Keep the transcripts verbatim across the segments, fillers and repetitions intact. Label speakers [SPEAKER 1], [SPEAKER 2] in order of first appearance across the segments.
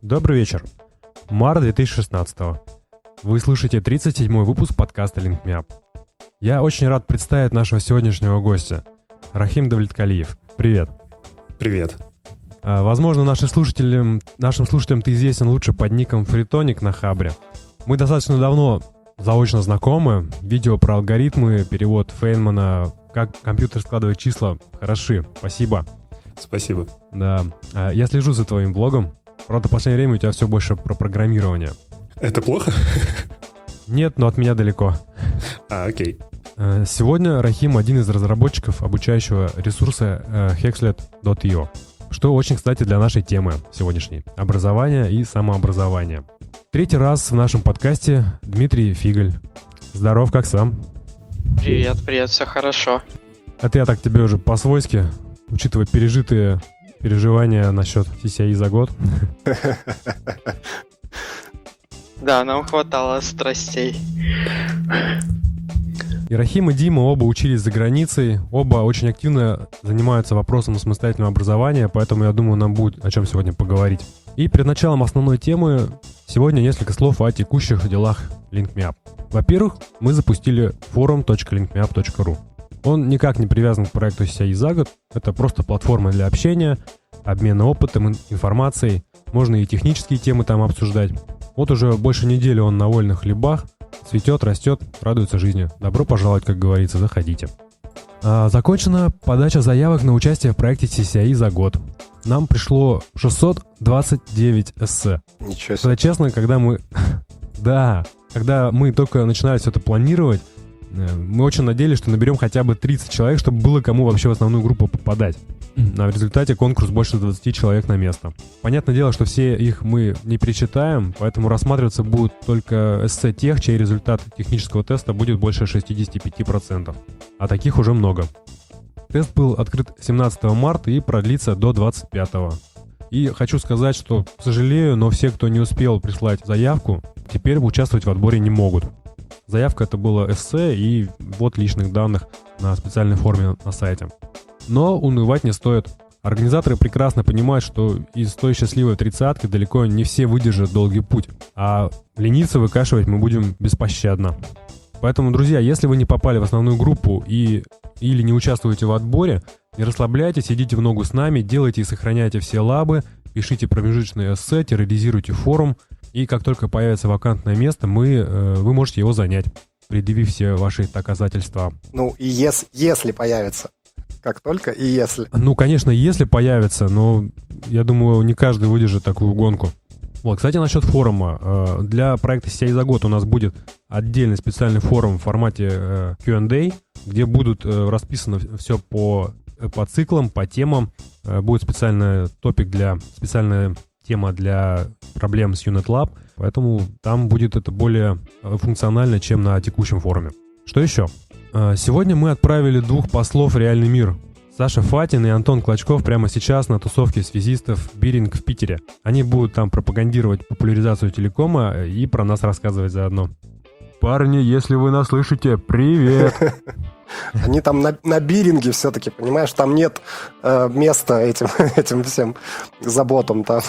[SPEAKER 1] Добрый вечер. Март две тысячи шестнадцатого. Вы слушаете тридцать седьмой выпуск подкаста Link Me Up. Я очень рад представить нашего сегодняшнего гостя, Рахим Давлеткалиев. Привет.
[SPEAKER 2] Привет.
[SPEAKER 1] А, возможно, нашим слушателям, нашим слушателям ты известен лучше под ником Фритоник на Хабре. Мы достаточно давно заочно знакомы. Видео про алгоритмы, перевод Фейнмана, как компьютер складывает числа. Хороши. Спасибо.
[SPEAKER 2] Спасибо.
[SPEAKER 1] Да. А, я слежу за твоим блогом. Правда, в последнее время у тебя все больше про программирование.
[SPEAKER 2] Это плохо?
[SPEAKER 1] Нет, но от меня далеко.
[SPEAKER 2] А, окей.
[SPEAKER 1] Сегодня Рахим один из разработчиков обучающего ресурса Hexlet точка io, что очень кстати для нашей темы сегодняшней – образование и самообразование. Третий раз в нашем подкасте Дмитрий Фиголь. Здоров, как сам?
[SPEAKER 3] Привет, привет, все хорошо.
[SPEAKER 1] Это я так тебе уже по-свойски, учитывая пережитые переживания насчет си си ай за год.
[SPEAKER 3] Да, нам хватало страстей.
[SPEAKER 1] И Рахим, и Дима оба учились за границей, оба очень активно занимаются вопросом самостоятельного образования, поэтому я думаю, нам будет о чем сегодня поговорить. И перед началом основной темы сегодня несколько слов о текущих делах Link Me Up. Во-первых, мы запустили форум точка линк ми ап точка ру. Он никак не привязан к проекту си си ай за год, это просто платформа для общения, обмена опытом, информацией, можно и технические темы там обсуждать. Вот уже больше недели он на вольных хлебах, цветет, растет, радуется жизни. Добро пожаловать, как говорится, заходите. А, закончена подача заявок на участие в проекте си си ай за год. Нам пришло шестьсот двадцать девять эссе.
[SPEAKER 2] Ничего себе.
[SPEAKER 1] Когда честно, когда мы... Да, когда мы только начинали все это планировать, мы очень надеялись, что наберем хотя бы тридцать человек, чтобы было кому вообще в основную группу попадать. А в результате конкурс больше двадцать человек на место. Понятное дело, что все их мы не перечитаем, поэтому рассматриваться будут только эссе тех, чей результат технического теста будет больше шестьдесят пять процентов. А таких уже много. Тест был открыт семнадцатого марта и продлится до двадцать пятого. И хочу сказать, что, к сожалению, но все, кто не успел прислать заявку, теперь участвовать в отборе не могут. Заявка — это было эссе и ввод личных данных на специальной форме на сайте. Но унывать не стоит. Организаторы прекрасно понимают, что из той счастливой тридцатки далеко не все выдержат долгий путь, а лениться выкашивать мы будем беспощадно. Поэтому, друзья, если вы не попали в основную группу и, или не участвуете в отборе, не расслабляйтесь, идите в ногу с нами, делайте и сохраняйте все лабы, пишите промежуточные эссе, терроризируйте форум, и как только появится вакантное место, мы, э, вы можете его занять, предъявив все ваши доказательства.
[SPEAKER 4] Ну, и ес, если появится. Как только и если.
[SPEAKER 1] Ну, конечно, если появится, но я думаю, не каждый выдержит такую гонку. Вот, кстати, насчет форума. Для проекта си си ай за год у нас будет отдельный специальный форум в формате кью энд эй, где будут расписано все по, по циклам, по темам. Будет специальный топик для, специальная тема для проблем с Unit Lab, поэтому там будет это более функционально, чем на текущем форуме. Что еще? Сегодня мы отправили двух послов в реальный мир. Саша Фатин и Антон Клочков прямо сейчас на тусовке связистов Биринг в Питере. Они будут там пропагандировать популяризацию телекома и про нас рассказывать заодно. Парни, если вы нас слышите, привет!
[SPEAKER 4] Они там на, на биринге все-таки, понимаешь, там нет э, места этим, этим всем заботам там.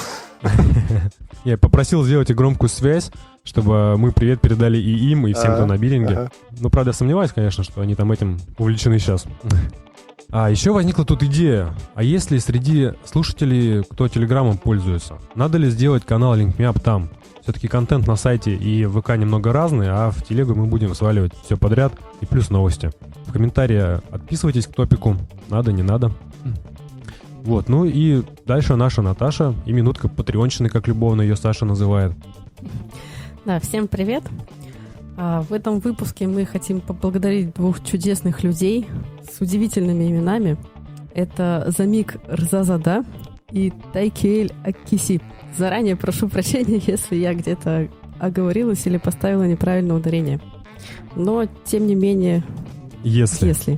[SPEAKER 1] Я попросил сделать и громкую связь, чтобы мы привет передали и им, и всем, кто на биринге. Ну, правда, я сомневаюсь, конечно, что они там этим увлечены сейчас. А еще возникла тут идея. А если среди слушателей, кто телеграммом пользуется, надо ли сделать канал Link Me Up там? Все-таки контент на сайте и в ВК немного разный, а в телегу мы будем сваливать все подряд и плюс новости. В комментарии отписывайтесь к топику. Надо, не надо. Вот, ну и дальше наша Наташа и минутка патреонщины, как любовно ее Саша называет.
[SPEAKER 5] Да, всем привет. А, в этом выпуске мы хотим поблагодарить двух чудесных людей с удивительными именами. Это Замик Рзазада и Тайкиэль Аккиси. Заранее прошу прощения, если я где-то оговорилась или поставила неправильное ударение. Но, тем не менее...
[SPEAKER 1] Если.
[SPEAKER 5] Если.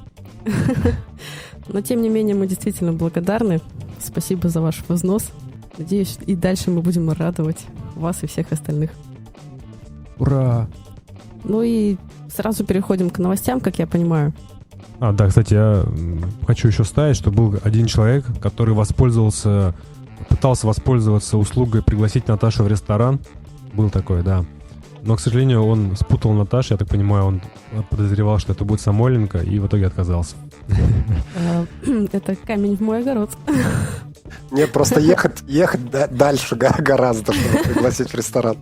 [SPEAKER 5] Но, тем не менее, мы действительно благодарны. Спасибо за ваш взнос. Надеюсь, и дальше мы будем радовать вас и всех остальных.
[SPEAKER 1] Ура!
[SPEAKER 5] Ну и сразу переходим к новостям, как я понимаю.
[SPEAKER 1] А, да, кстати, я хочу еще вставить, что был один человек, который воспользовался пытался воспользоваться услугой пригласить Наташу в ресторан. Был такой, да. Но, к сожалению, он спутал Наташу. Я так понимаю, он подозревал, что это будет Самойленко, и в итоге отказался.
[SPEAKER 5] Это камень в мой огород.
[SPEAKER 4] Нет, просто ехать, ехать дальше гораздо, чтобы пригласить в ресторан.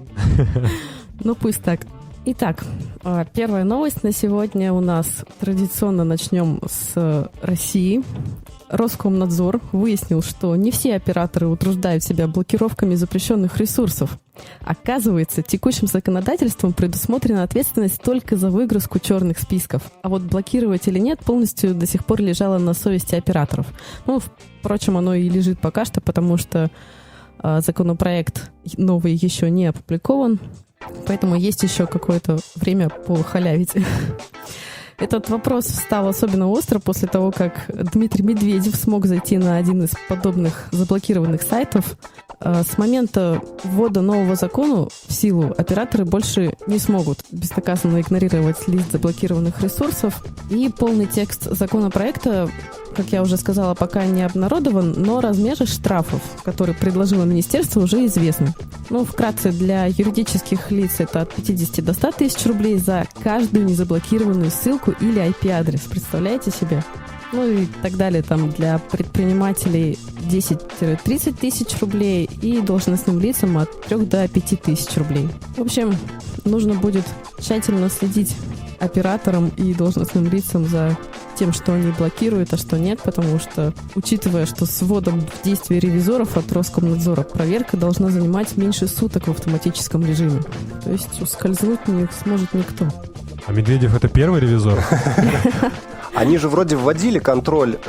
[SPEAKER 5] Ну, пусть так. Итак, первая новость на сегодня у нас. Традиционно начнем с России. Роскомнадзор выяснил, что не все операторы утруждают себя блокировками запрещенных ресурсов. Оказывается, текущим законодательством предусмотрена ответственность только за выгрузку черных списков. А вот блокировать или нет полностью до сих пор лежало на совести операторов. Ну, впрочем, оно и лежит пока что, потому что э, законопроект новый еще не опубликован. Поэтому есть еще какое-то время похалявить. Этот вопрос встал особенно остро после того, как Дмитрий Медведев смог зайти на один из подобных заблокированных сайтов. С момента ввода нового закона в силу операторы больше не смогут безнаказанно игнорировать лист заблокированных ресурсов. И полный текст законопроекта, как я уже сказала, пока не обнародован, но размеры штрафов, которые предложило министерство, уже известны. Ну, вкратце, для юридических лиц это от пятидесяти до ста тысяч рублей за каждую незаблокированную ссылку или ай пи-адрес. Представляете себе? Ну и так далее. Там для предпринимателей десять-тридцать тысяч рублей и должностным лицам от трёх до пяти тысяч рублей. В общем, нужно будет тщательно следить операторам и должностным лицам за тем, что они блокируют, а что нет, потому что, учитывая, что с вводом в действие ревизоров от Роскомнадзора проверка должна занимать меньше суток в автоматическом режиме. То есть ускользнуть не сможет никто.
[SPEAKER 1] А Медведев — это первый ревизор?
[SPEAKER 4] Они же вроде вводили контроль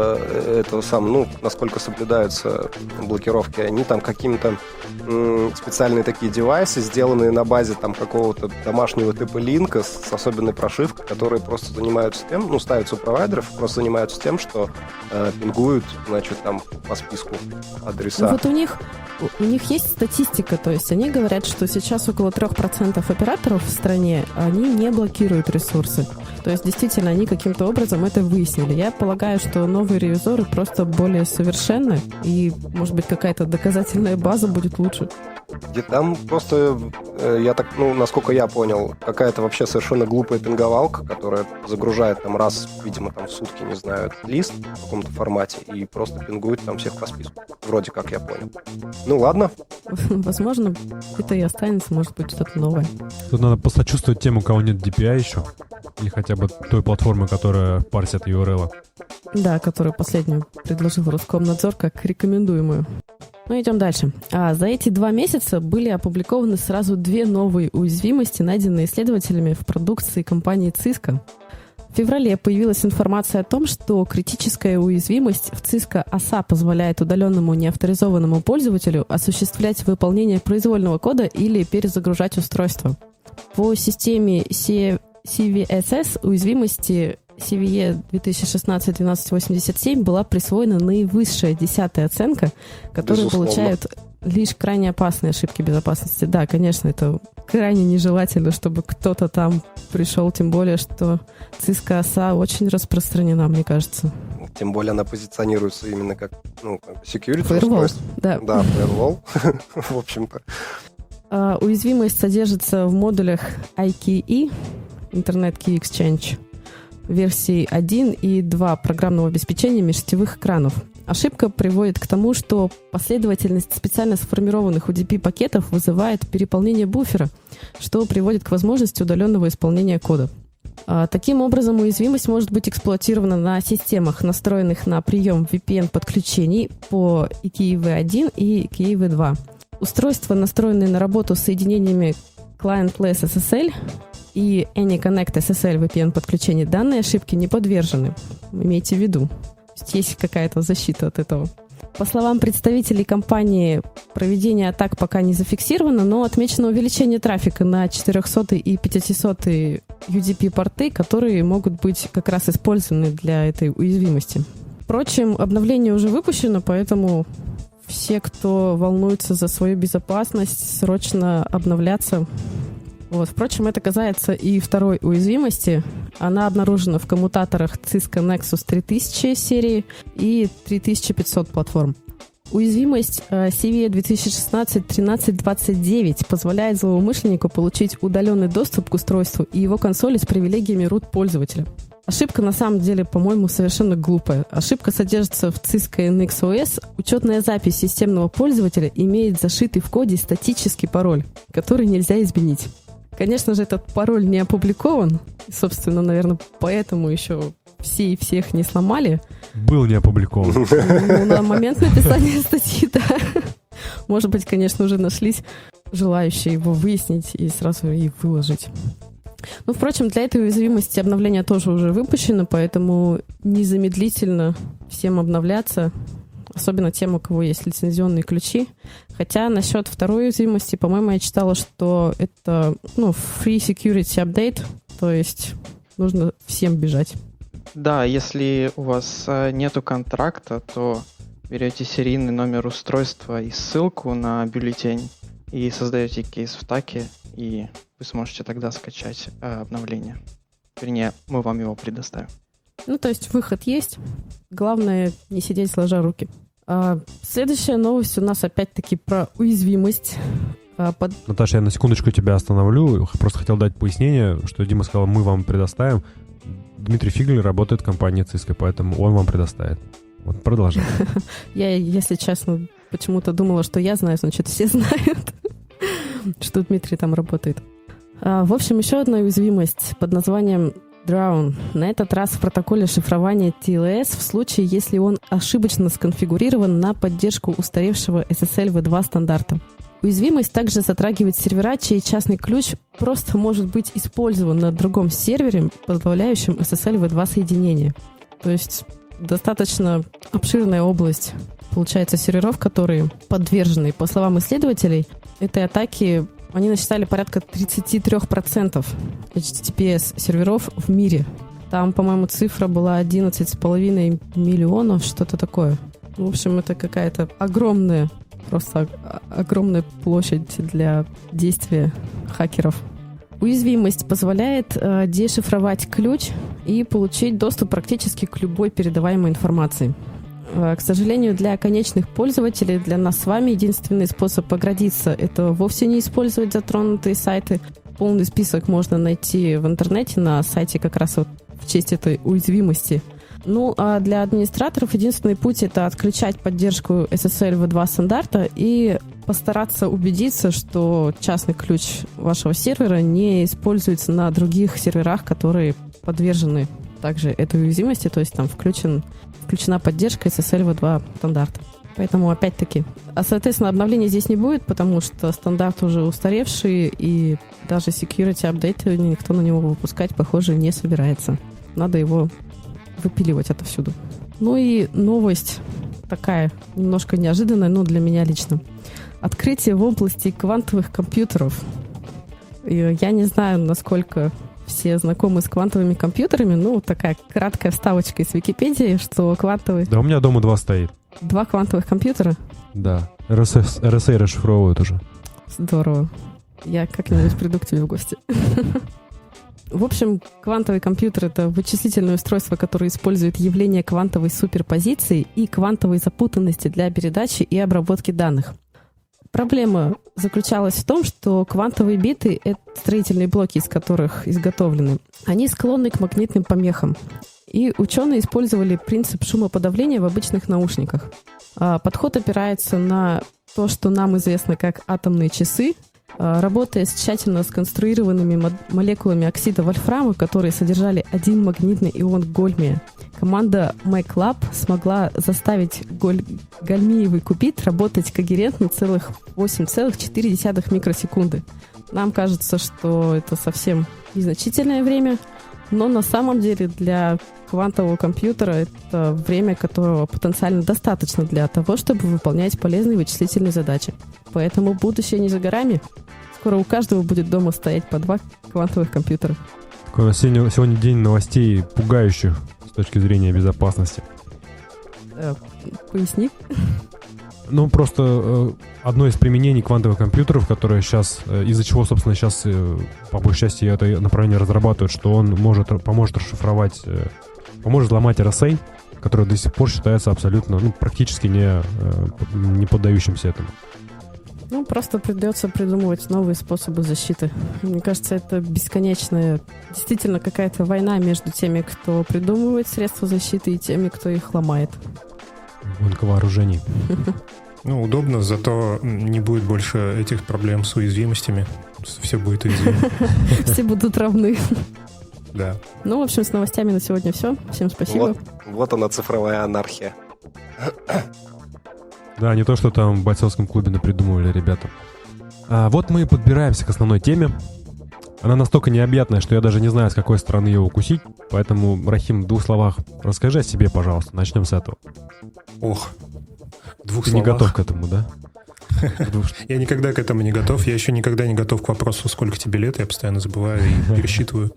[SPEAKER 4] э, этого самого, ну, насколько соблюдаются блокировки. Они там какими-то м, специальные такие девайсы, сделанные на базе там какого-то домашнего типа линка с, с особенной прошивкой, которые просто занимаются тем, ну, ставятся у провайдеров, просто занимаются тем, что э, пингуют, значит, там по списку адреса.
[SPEAKER 5] Ну, вот у них, у них есть статистика, то есть они говорят, что сейчас около трех процентов операторов в стране, они не блокируют ресурсы. То есть, действительно, они каким-то образом это выяснили. Я полагаю, что новые ревизоры просто более совершенны, и, может быть, какая-то доказательная база будет лучше.
[SPEAKER 4] Где там просто, я так, ну, насколько я понял, какая-то вообще совершенно глупая пинговалка, которая загружает там раз, видимо, там в сутки, не знаю, этот лист в каком-то формате и просто пингует там всех по списку. Вроде как я понял. Ну, ладно.
[SPEAKER 5] Возможно, это и останется, может быть, что-то новое.
[SPEAKER 1] Тут надо посочувствовать тем, у кого нет ди пи ай еще. Или хотя бы той платформы, которая парсит ю ар эл.
[SPEAKER 5] Да, которую последнюю предложил Роскомнадзор как рекомендуемую. Ну, идем дальше. А, за эти два месяца были опубликованы сразу две новые уязвимости, найденные исследователями в продукции компании Cisco. В феврале появилась информация о том, что критическая уязвимость в Cisco эй эс эй позволяет удаленному неавторизованному пользователю осуществлять выполнение произвольного кода или перезагружать устройство. По системе си ви эс эс уязвимости си ви и две тысячи шестнадцать двенадцать восемьдесят семь была присвоена наивысшая десятая оценка, которую
[SPEAKER 4] Безусловно.
[SPEAKER 5] получают лишь крайне опасные ошибки безопасности. Да, конечно, это крайне нежелательно, чтобы кто-то там пришел, тем более, что Cisco эй эс эй очень распространена, мне кажется.
[SPEAKER 4] Тем более она позиционируется именно как, ну, как security
[SPEAKER 5] Firewall,
[SPEAKER 4] устройство.
[SPEAKER 5] да.
[SPEAKER 4] Да, firewall, в общем-то.
[SPEAKER 5] Uh, уязвимость содержится в модулях ай кей и, Internet Key Exchange, версии один и два программного обеспечения межсетевых экранов. Ошибка приводит к тому, что последовательность специально сформированных ю ди пи-пакетов вызывает переполнение буфера, что приводит к возможности удаленного исполнения кода. А, таким образом, уязвимость может быть эксплуатирована на системах, настроенных на прием ви пи эн-подключений по и кей и ви один и и кей и ви два. Устройства, настроенные на работу с соединениями Client-less эс эс эл и AnyConnect эс эс эл ви пи эн-подключений, данные ошибки не подвержены. Имейте в виду. Есть какая-то защита от этого. По словам представителей компании, проведение атак пока не зафиксировано, но отмечено увеличение трафика на четырехсотые и пятисотые ю ди пи-порты, которые могут быть как раз использованы для этой уязвимости. Впрочем, обновление уже выпущено, поэтому все, кто волнуется за свою безопасность, срочно обновляться. Вот. Впрочем, это касается и второй уязвимости. Она обнаружена в коммутаторах Cisco Nexus три тысячи серии и три тысячи пятьсот платформ. Уязвимость си ви и две тысячи шестнадцать тринадцать двадцать девять позволяет злоумышленнику получить удаленный доступ к устройству и его консоли с привилегиями root пользователя. Ошибка на самом деле, по-моему, совершенно глупая. Ошибка содержится в Cisco эн икс о эс. Учетная запись системного пользователя имеет зашитый в коде статический пароль, который нельзя изменить. Конечно же, этот пароль не опубликован. И, собственно, наверное, поэтому еще все и всех не сломали.
[SPEAKER 1] Был не опубликован.
[SPEAKER 5] Ну, на момент написания статьи, да. Может быть, конечно, уже нашлись желающие его выяснить и сразу и выложить. Ну, впрочем, для этой уязвимости обновление тоже уже выпущено, поэтому незамедлительно всем обновляться, особенно тем, у кого есть лицензионные ключи. Хотя насчет второй уязвимости, по-моему, я читала, что это, ну, free security update, то есть нужно всем бежать.
[SPEAKER 3] Да, если у вас э, нету контракта, то берете серийный номер устройства и ссылку на бюллетень и создаете кейс в таке, и вы сможете тогда скачать э, обновление. Вернее, мы вам его предоставим.
[SPEAKER 5] Ну, то есть выход есть. Главное не сидеть сложа руки. А, следующая новость у нас опять-таки про уязвимость. А, под...
[SPEAKER 1] Наташа, я на секундочку тебя остановлю. Просто хотел дать пояснение, что Дима сказал, мы вам предоставим. Дмитрий Фиглер работает в компании Cisco, поэтому он вам предоставит. Вот, продолжай.
[SPEAKER 5] Я, если честно, почему-то думала, что я знаю, значит, все знают, что Дмитрий там работает. В общем, еще одна уязвимость под названием Drown. На этот раз в протоколе шифрования ти эл эс в случае, если он ошибочно сконфигурирован на поддержку устаревшего эс эс эл ви два стандарта. Уязвимость также затрагивает сервера, чей частный ключ просто может быть использован на другом сервере, позволяющем эс эс эл ви два соединение. То есть достаточно обширная область, получается, серверов, которые подвержены. По словам исследователей, этой атаки они насчитали порядка тридцать три процента эйч ти ти пи эс-серверов в мире. Там, по-моему, цифра была одиннадцать с половиной миллионов, что-то такое. В общем, это какая-то огромная, просто огромная площадь для действия хакеров. Уязвимость позволяет э, дешифровать ключ и получить доступ практически к любой передаваемой информации. К сожалению, для конечных пользователей, для нас с вами, единственный способ оградиться – это вовсе не использовать затронутые сайты. Полный список можно найти в интернете на сайте как раз вот в честь этой уязвимости. Ну, а для администраторов единственный путь – это отключать поддержку эс эс эл ви два стандарта и постараться убедиться, что частный ключ вашего сервера не используется на других серверах, которые подвержены также этой уязвимости, то есть там включен, включена поддержка эс эс эл ви два стандарта. Поэтому, опять-таки, а, соответственно, обновления здесь не будет, потому что стандарт уже устаревший, и даже security update никто на него выпускать, похоже, не собирается. Надо его выпиливать отовсюду. Ну и новость такая, немножко неожиданная, но для меня лично. Открытие в области квантовых компьютеров. И я не знаю, насколько все знакомы с квантовыми компьютерами. Ну, такая краткая вставочка из Википедии, что квантовые...
[SPEAKER 1] Да, у меня дома два стоит.
[SPEAKER 5] Два квантовых компьютера?
[SPEAKER 1] Да. эр эс эй расшифровывают уже.
[SPEAKER 5] Здорово. Я как-нибудь приду к тебе в гости. В общем, квантовый компьютер — это вычислительное устройство, которое использует явление квантовой суперпозиции и квантовой запутанности для передачи и обработки данных. Проблема заключалась в том, что квантовые биты — это строительные блоки, из которых изготовлены. Они склонны к магнитным помехам. И ученые использовали принцип шумоподавления в обычных наушниках. Подход опирается на то, что нам известно как атомные часы. Работая с тщательно сконструированными молекулами оксида вольфрама, которые содержали один магнитный ион гольмия, команда MACLab смогла заставить голь... гольмиевый кубит работать когерентно целых восемь целых четыре десятых микросекунды. Нам кажется, что это совсем незначительное время, но на самом деле для квантового компьютера это время, которого потенциально достаточно для того, чтобы выполнять полезные вычислительные задачи. Поэтому будущее не за горами. Скоро у каждого будет дома стоять по два квантовых компьютера.
[SPEAKER 1] Такой у нас сегодня, сегодня день новостей, пугающих с точки зрения безопасности.
[SPEAKER 5] Э, поясни.
[SPEAKER 1] Ну, просто э, одно из применений квантовых компьютеров, которое сейчас, э, из-за чего, собственно, сейчас, э, по большей части, это направление разрабатывают, что он может, поможет расшифровать, э, поможет ломать эр эс эй, который до сих пор считается абсолютно, ну, практически не, не поддающимся этому.
[SPEAKER 5] Ну, просто придется придумывать новые способы защиты. Мне кажется, это бесконечная, действительно какая-то война между теми, кто придумывает средства защиты, и теми, кто их ломает.
[SPEAKER 1] Гонка вооружений.
[SPEAKER 2] Ну, удобно, зато не будет больше этих проблем с уязвимостями. Все будет уязвимо.
[SPEAKER 5] Все будут равны.
[SPEAKER 2] Да.
[SPEAKER 5] Ну, в общем, с новостями на сегодня все. Всем спасибо.
[SPEAKER 4] Вот, вот она, цифровая анархия.
[SPEAKER 1] Да, не то, что там в бойцовском клубе напридумывали ребята. А вот мы и подбираемся к основной теме. Она настолько необъятная, что я даже не знаю, с какой стороны ее укусить. Поэтому, Рахим, в двух словах расскажи о себе, пожалуйста. Начнем с этого.
[SPEAKER 2] Ох, в двух
[SPEAKER 1] Ты
[SPEAKER 2] словах.
[SPEAKER 1] не готов к этому, да?
[SPEAKER 2] Я никогда к этому не готов. Я еще никогда не готов к вопросу, сколько тебе лет. Я постоянно забываю и пересчитываю.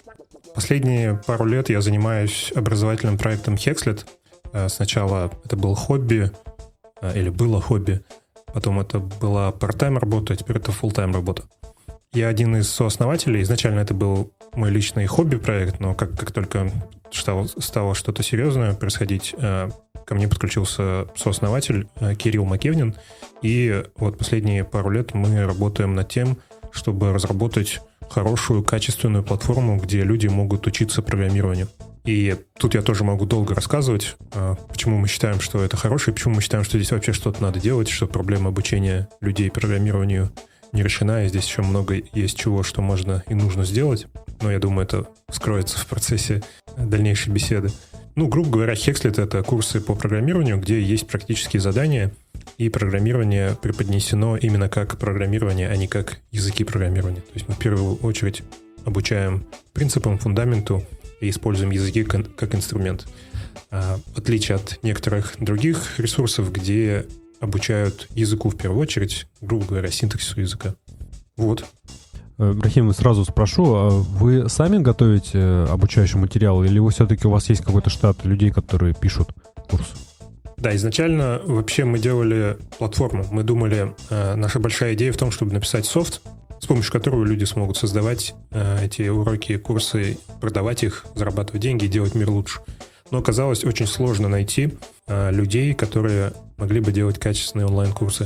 [SPEAKER 2] Последние пару лет я занимаюсь образовательным проектом Hexlet. Сначала это было хобби, или было хобби, потом это была part-time работа, а теперь это full-time работа. Я один из сооснователей. Изначально это был мой личный хобби-проект, но как, как только стало, стало что-то серьезное происходить, ко мне подключился сооснователь Кирилл Макевнин, и вот последние пару лет мы работаем над тем, чтобы разработать хорошую, качественную платформу, где люди могут учиться программированию. И тут я тоже могу долго рассказывать, почему мы считаем, что это хорошее, почему мы считаем, что здесь вообще что-то надо делать, что проблема обучения людей программированию не решена, и здесь еще много есть чего, что можно и нужно сделать. Но я думаю, это вскроется в процессе дальнейшей беседы. Ну, грубо говоря, Hexlet — это курсы по программированию, где есть практические задания, и программирование преподнесено именно как программирование, а не как языки программирования. То есть мы в первую очередь обучаем принципам, фундаменту, и используем языки как инструмент. В отличие от некоторых других ресурсов, где обучают языку в первую очередь, грубо говоря, синтаксису языка. Вот.
[SPEAKER 1] Рахим, сразу спрошу, вы сами готовите обучающий материал, или вы все-таки у вас есть какой-то штат людей, которые пишут курс?
[SPEAKER 2] Да, изначально вообще мы делали платформу. Мы думали, наша большая идея в том, чтобы написать софт, с помощью которого люди смогут создавать э, эти уроки, курсы, продавать их, зарабатывать деньги и делать мир лучше. Но оказалось очень сложно найти э, людей, которые могли бы делать качественные онлайн-курсы.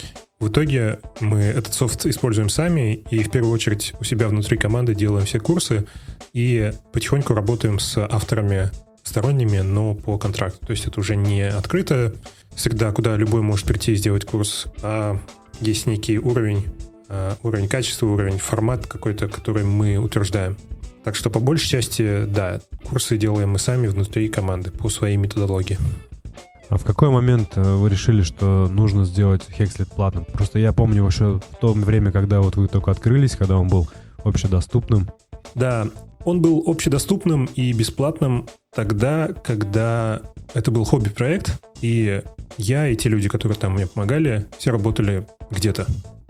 [SPEAKER 2] В итоге мы этот софт используем сами и в первую очередь у себя внутри команды делаем все курсы и потихоньку работаем с авторами сторонними, но по контракту. То есть это уже не открытая среда, куда любой может прийти и сделать курс, а есть некий уровень, уровень качества, уровень формат какой-то, который мы утверждаем. Так что по большей части, да, курсы делаем мы сами внутри команды по своей методологии.
[SPEAKER 1] А в какой момент вы решили, что нужно сделать Hexlet платным? Просто я помню еще в то время, когда вот вы только открылись, когда он был общедоступным.
[SPEAKER 2] Да, он был общедоступным и бесплатным тогда, когда это был хобби-проект, и я и те люди, которые там мне помогали, все работали где-то.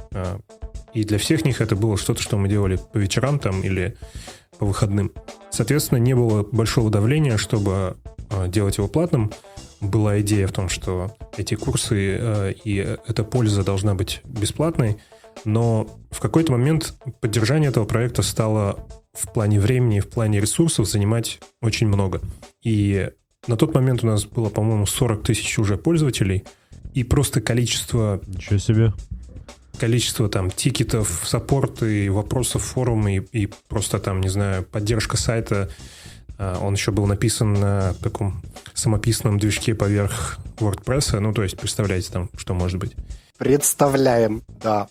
[SPEAKER 2] И для всех них это было что-то, что мы делали по вечерам там или по выходным. Соответственно, не было большого давления, чтобы делать его платным. Была идея в том, что эти курсы и эта польза должна быть бесплатной, но в какой-то момент поддержание этого проекта стало в плане времени и в плане ресурсов занимать очень много. И на тот момент у нас было, по-моему, сорок тысяч уже пользователей, и просто количество...
[SPEAKER 1] Ничего себе.
[SPEAKER 2] Количество там тикетов, саппорты, вопросов, форумы и, и просто там, не знаю, поддержка сайта. Он еще был написан на таком самописном движке поверх WordPress. Ну, то есть, представляете там, что может быть.
[SPEAKER 4] Представляем, да.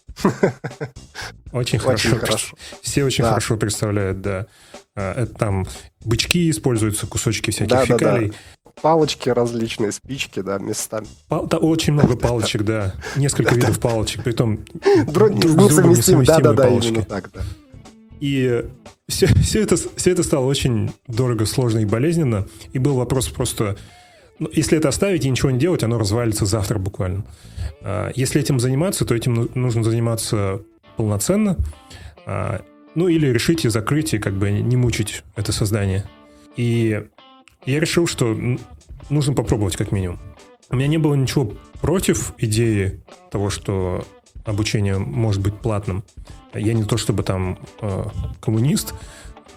[SPEAKER 2] Очень хорошо.
[SPEAKER 4] Очень хорошо.
[SPEAKER 2] Все очень
[SPEAKER 4] да.
[SPEAKER 2] хорошо представляют, да. Это там бычки используются, кусочки всяких
[SPEAKER 4] да,
[SPEAKER 2] фекалий.
[SPEAKER 4] Да, да. Палочки различные, спички, да, местами.
[SPEAKER 2] Пал- да, очень много палочек, да. Несколько видов палочек, притом
[SPEAKER 4] друг с другом несовместимые палочки. Именно так, да.
[SPEAKER 2] И все, все, это, все это стало очень дорого, сложно и болезненно. И был вопрос просто... Ну, если это оставить и ничего не делать, оно развалится завтра буквально. А, если этим заниматься, то этим нужно заниматься полноценно. А, ну, или решить и закрыть, и как бы не мучить это создание. И я решил, что нужно попробовать как минимум. У меня не было ничего против идеи того, что обучение может быть платным. Я не то чтобы там э, коммунист,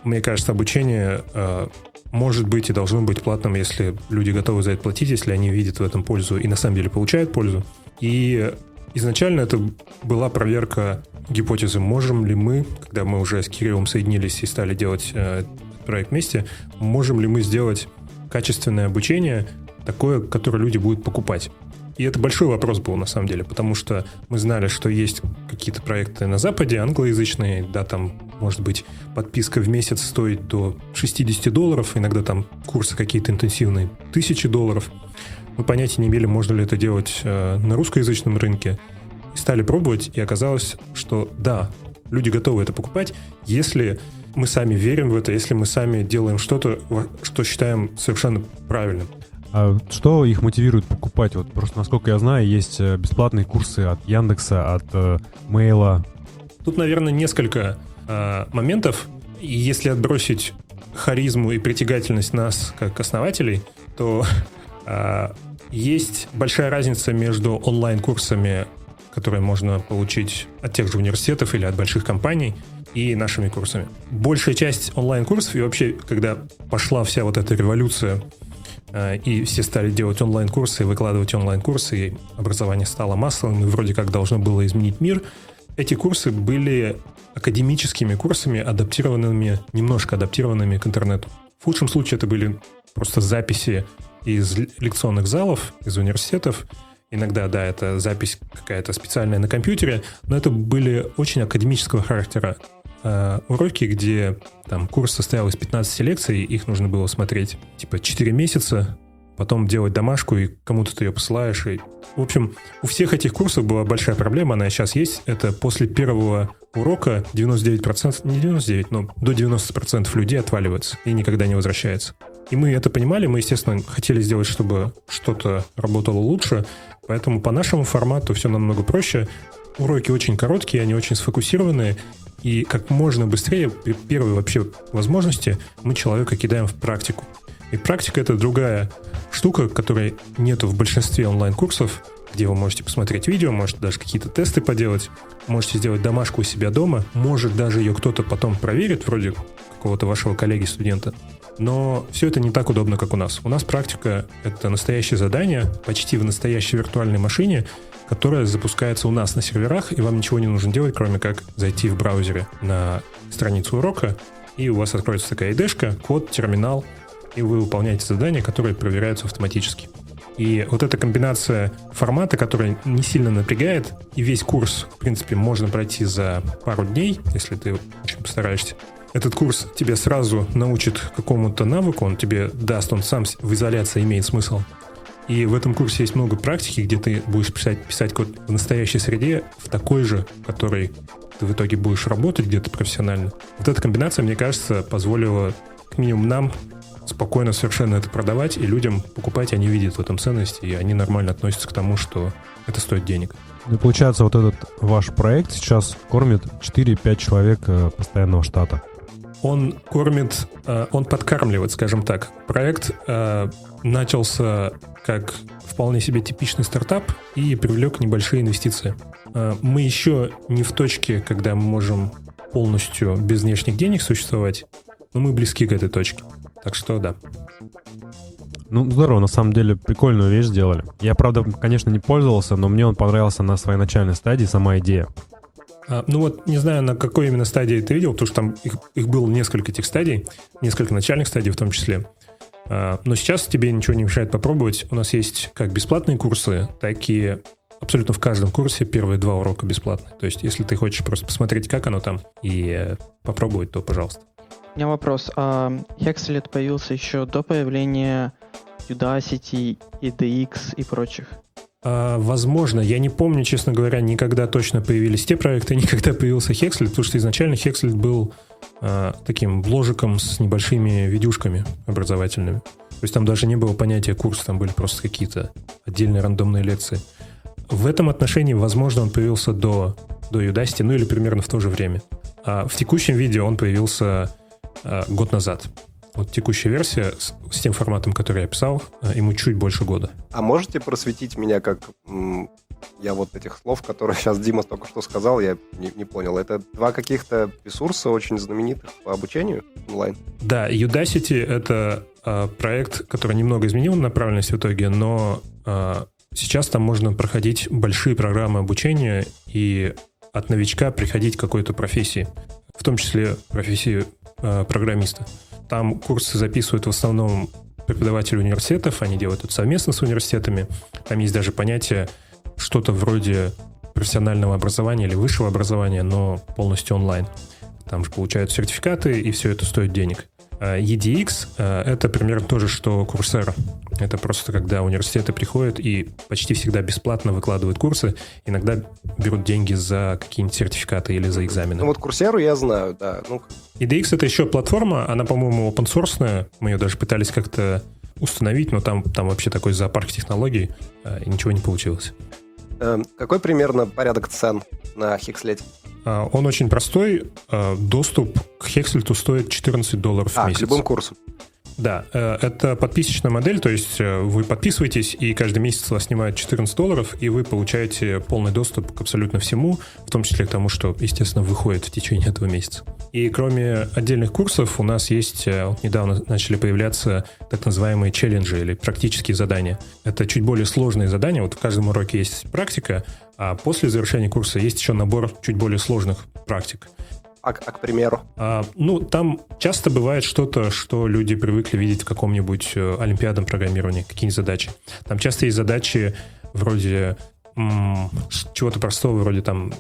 [SPEAKER 2] мне кажется, обучение э, может быть и должно быть платным, если люди готовы за это платить, если они видят в этом пользу и на самом деле получают пользу. И изначально это была проверка гипотезы, можем ли мы, когда мы уже с Кириллом соединились и стали делать э, проект вместе, можем ли мы сделать качественное обучение, такое, которое люди будут покупать. И это большой вопрос был на самом деле, потому что мы знали, что есть какие-то проекты на Западе, англоязычные, да, там, может быть, подписка в месяц стоит до шестьдесят долларов, иногда там курсы какие-то интенсивные, тысячи долларов. Мы понятия не имели, можно ли это делать э, на русскоязычном рынке. И стали пробовать, и оказалось, что да, люди готовы это покупать, если мы сами верим в это, если мы сами делаем что-то, что считаем совершенно правильным.
[SPEAKER 1] А что их мотивирует покупать? Вот просто, насколько я знаю, есть бесплатные курсы от Яндекса, от э, Мейла.
[SPEAKER 2] Тут, наверное, несколько э, моментов. И если отбросить харизму и притягательность нас как основателей, то э, есть большая разница между онлайн-курсами, которые можно получить от тех же университетов или от больших компаний, и нашими курсами. Большая часть онлайн-курсов, и вообще, когда пошла вся вот эта революция, и все стали делать онлайн-курсы, выкладывать онлайн-курсы, и образование стало массовым, и вроде как должно было изменить мир. Эти курсы были академическими курсами, адаптированными, немножко адаптированными к интернету. В худшем случае это были просто записи из лекционных залов, из университетов. Иногда, да, это запись какая-то специальная на компьютере, но это были очень академического характера э, уроки, где там курс состоял из пятнадцати лекций, их нужно было смотреть типа четыре месяца, потом делать домашку, и кому-то ты ее посылаешь. И, в общем, у всех этих курсов была большая проблема, она и сейчас есть. Это после первого урока девяносто девять процентов, не девяносто девять, но до девяноста процентов людей отваливаются и никогда не возвращается. И мы это понимали, мы, естественно, хотели сделать, чтобы что-то работало лучше, поэтому по нашему формату все намного проще. Уроки очень короткие, они очень сфокусированные, и как можно быстрее, при первой вообще возможности, мы человека кидаем в практику. И практика — это другая штука, которой нету в большинстве онлайн-курсов, где вы можете посмотреть видео, можете даже какие-то тесты поделать, можете сделать домашку у себя дома, может, даже ее кто-то потом проверит, вроде какого-то вашего коллеги-студента. Но все это не так удобно, как у нас. У нас практика — это настоящее задание, почти в настоящей виртуальной машине, которая запускается у нас на серверах, и вам ничего не нужно делать, кроме как зайти в браузере на страницу урока, и у вас откроется такая ай ди-шка, код, терминал, и вы выполняете задания, которые проверяются автоматически. И вот эта комбинация формата, которая не сильно напрягает, и весь курс, в принципе, можно пройти за пару дней, если ты очень постараешься. Этот курс тебя сразу научит какому-то навыку, он тебе даст, он сам в изоляции имеет смысл. И в этом курсе есть много практики, где ты будешь писать, писать код в настоящей среде, в такой же, в которой ты в итоге будешь работать где-то профессионально. Вот эта комбинация, мне кажется, позволила, как минимум нам, спокойно совершенно это продавать, и людям покупать, они видят в этом ценность, и они нормально относятся к тому, что это стоит денег.
[SPEAKER 1] Ну, получается, вот этот ваш проект сейчас кормит четыре-пять человек постоянного штата.
[SPEAKER 2] Он кормит, он подкармливает, скажем так. Проект начался как вполне себе типичный стартап и привлек небольшие инвестиции. Мы еще не в точке, когда мы можем полностью без внешних денег существовать, но мы близки к этой точке. Так что да.
[SPEAKER 1] Ну, здорово, на самом деле прикольную вещь сделали. Я, правда, конечно, не пользовался, но мне он понравился на своей начальной стадии, сама идея.
[SPEAKER 2] А, ну вот, не знаю, на какой именно стадии ты видел, потому что там их, их было несколько этих стадий, несколько начальных стадий в том числе. А, но сейчас тебе ничего не мешает попробовать. У нас есть как бесплатные курсы, так и абсолютно в каждом курсе первые два урока бесплатные. То есть, если ты хочешь просто посмотреть, как оно там, и попробовать, то пожалуйста.
[SPEAKER 3] У меня вопрос. А Hexlet появился еще до появления Udacity, и ди икс и прочих?
[SPEAKER 2] А, возможно. Я не помню, честно говоря, никогда точно появились те проекты, никогда появился Hexlet, потому что изначально Hexlet был а, таким бложиком с небольшими видюшками образовательными. То есть там даже не было понятия курса, там были просто какие-то отдельные рандомные лекции. В этом отношении, возможно, он появился до, до Udacity, ну или примерно в то же время. А в текущем виде он появился а, год назад. Вот текущая версия с, с тем форматом, который я писал, ему чуть больше года.
[SPEAKER 4] А можете просветить меня как м, Я вот этих слов, которые сейчас Дима только что сказал, я не, не понял. Это два каких-то ресурса очень знаменитых по обучению онлайн?
[SPEAKER 2] Да, Udacity — это э, проект, который немного изменил направленность в итоге, но э, сейчас там можно проходить большие программы обучения и от новичка приходить к какой-то профессии, в том числе профессии э, программиста. Там курсы записывают в основном преподаватели университетов, они делают это совместно с университетами. Там есть даже понятие что-то вроде профессионального образования или высшего образования, но полностью онлайн. Там же получают сертификаты, и все это стоит денег. и ди икс — это примерно то же, что Coursera. Это просто когда университеты приходят и почти всегда бесплатно выкладывают курсы, иногда берут деньги за какие-нибудь сертификаты или за экзамены.
[SPEAKER 4] Ну вот Coursera я знаю, да. Ну...
[SPEAKER 2] и ди икс — это еще платформа, она, по-моему, open-source, мы ее даже пытались как-то установить, но там, там вообще такой зоопарк технологий, и ничего не получилось.
[SPEAKER 4] Какой примерно порядок цен на Hexlet?
[SPEAKER 2] Он очень простой. Доступ к Hexlet стоит четырнадцать долларов
[SPEAKER 4] а,
[SPEAKER 2] в месяц.
[SPEAKER 4] А, к любым курсам?
[SPEAKER 2] Да, это подписочная модель, то есть вы подписываетесь, и каждый месяц вас снимают четырнадцать долларов, и вы получаете полный доступ к абсолютно всему, в том числе к тому, что, естественно, выходит в течение этого месяца. И кроме отдельных курсов у нас есть, вот недавно начали появляться так называемые челленджи или практические задания. Это чуть более сложные задания, вот в каждом уроке есть практика, а после завершения курса есть еще набор чуть более сложных практик.
[SPEAKER 4] А, а к примеру?
[SPEAKER 2] А, ну, там часто бывает что-то, что люди привыкли видеть в каком-нибудь олимпиадном программировании, какие-нибудь задачи. Там часто есть задачи вроде м- чего-то простого, вроде там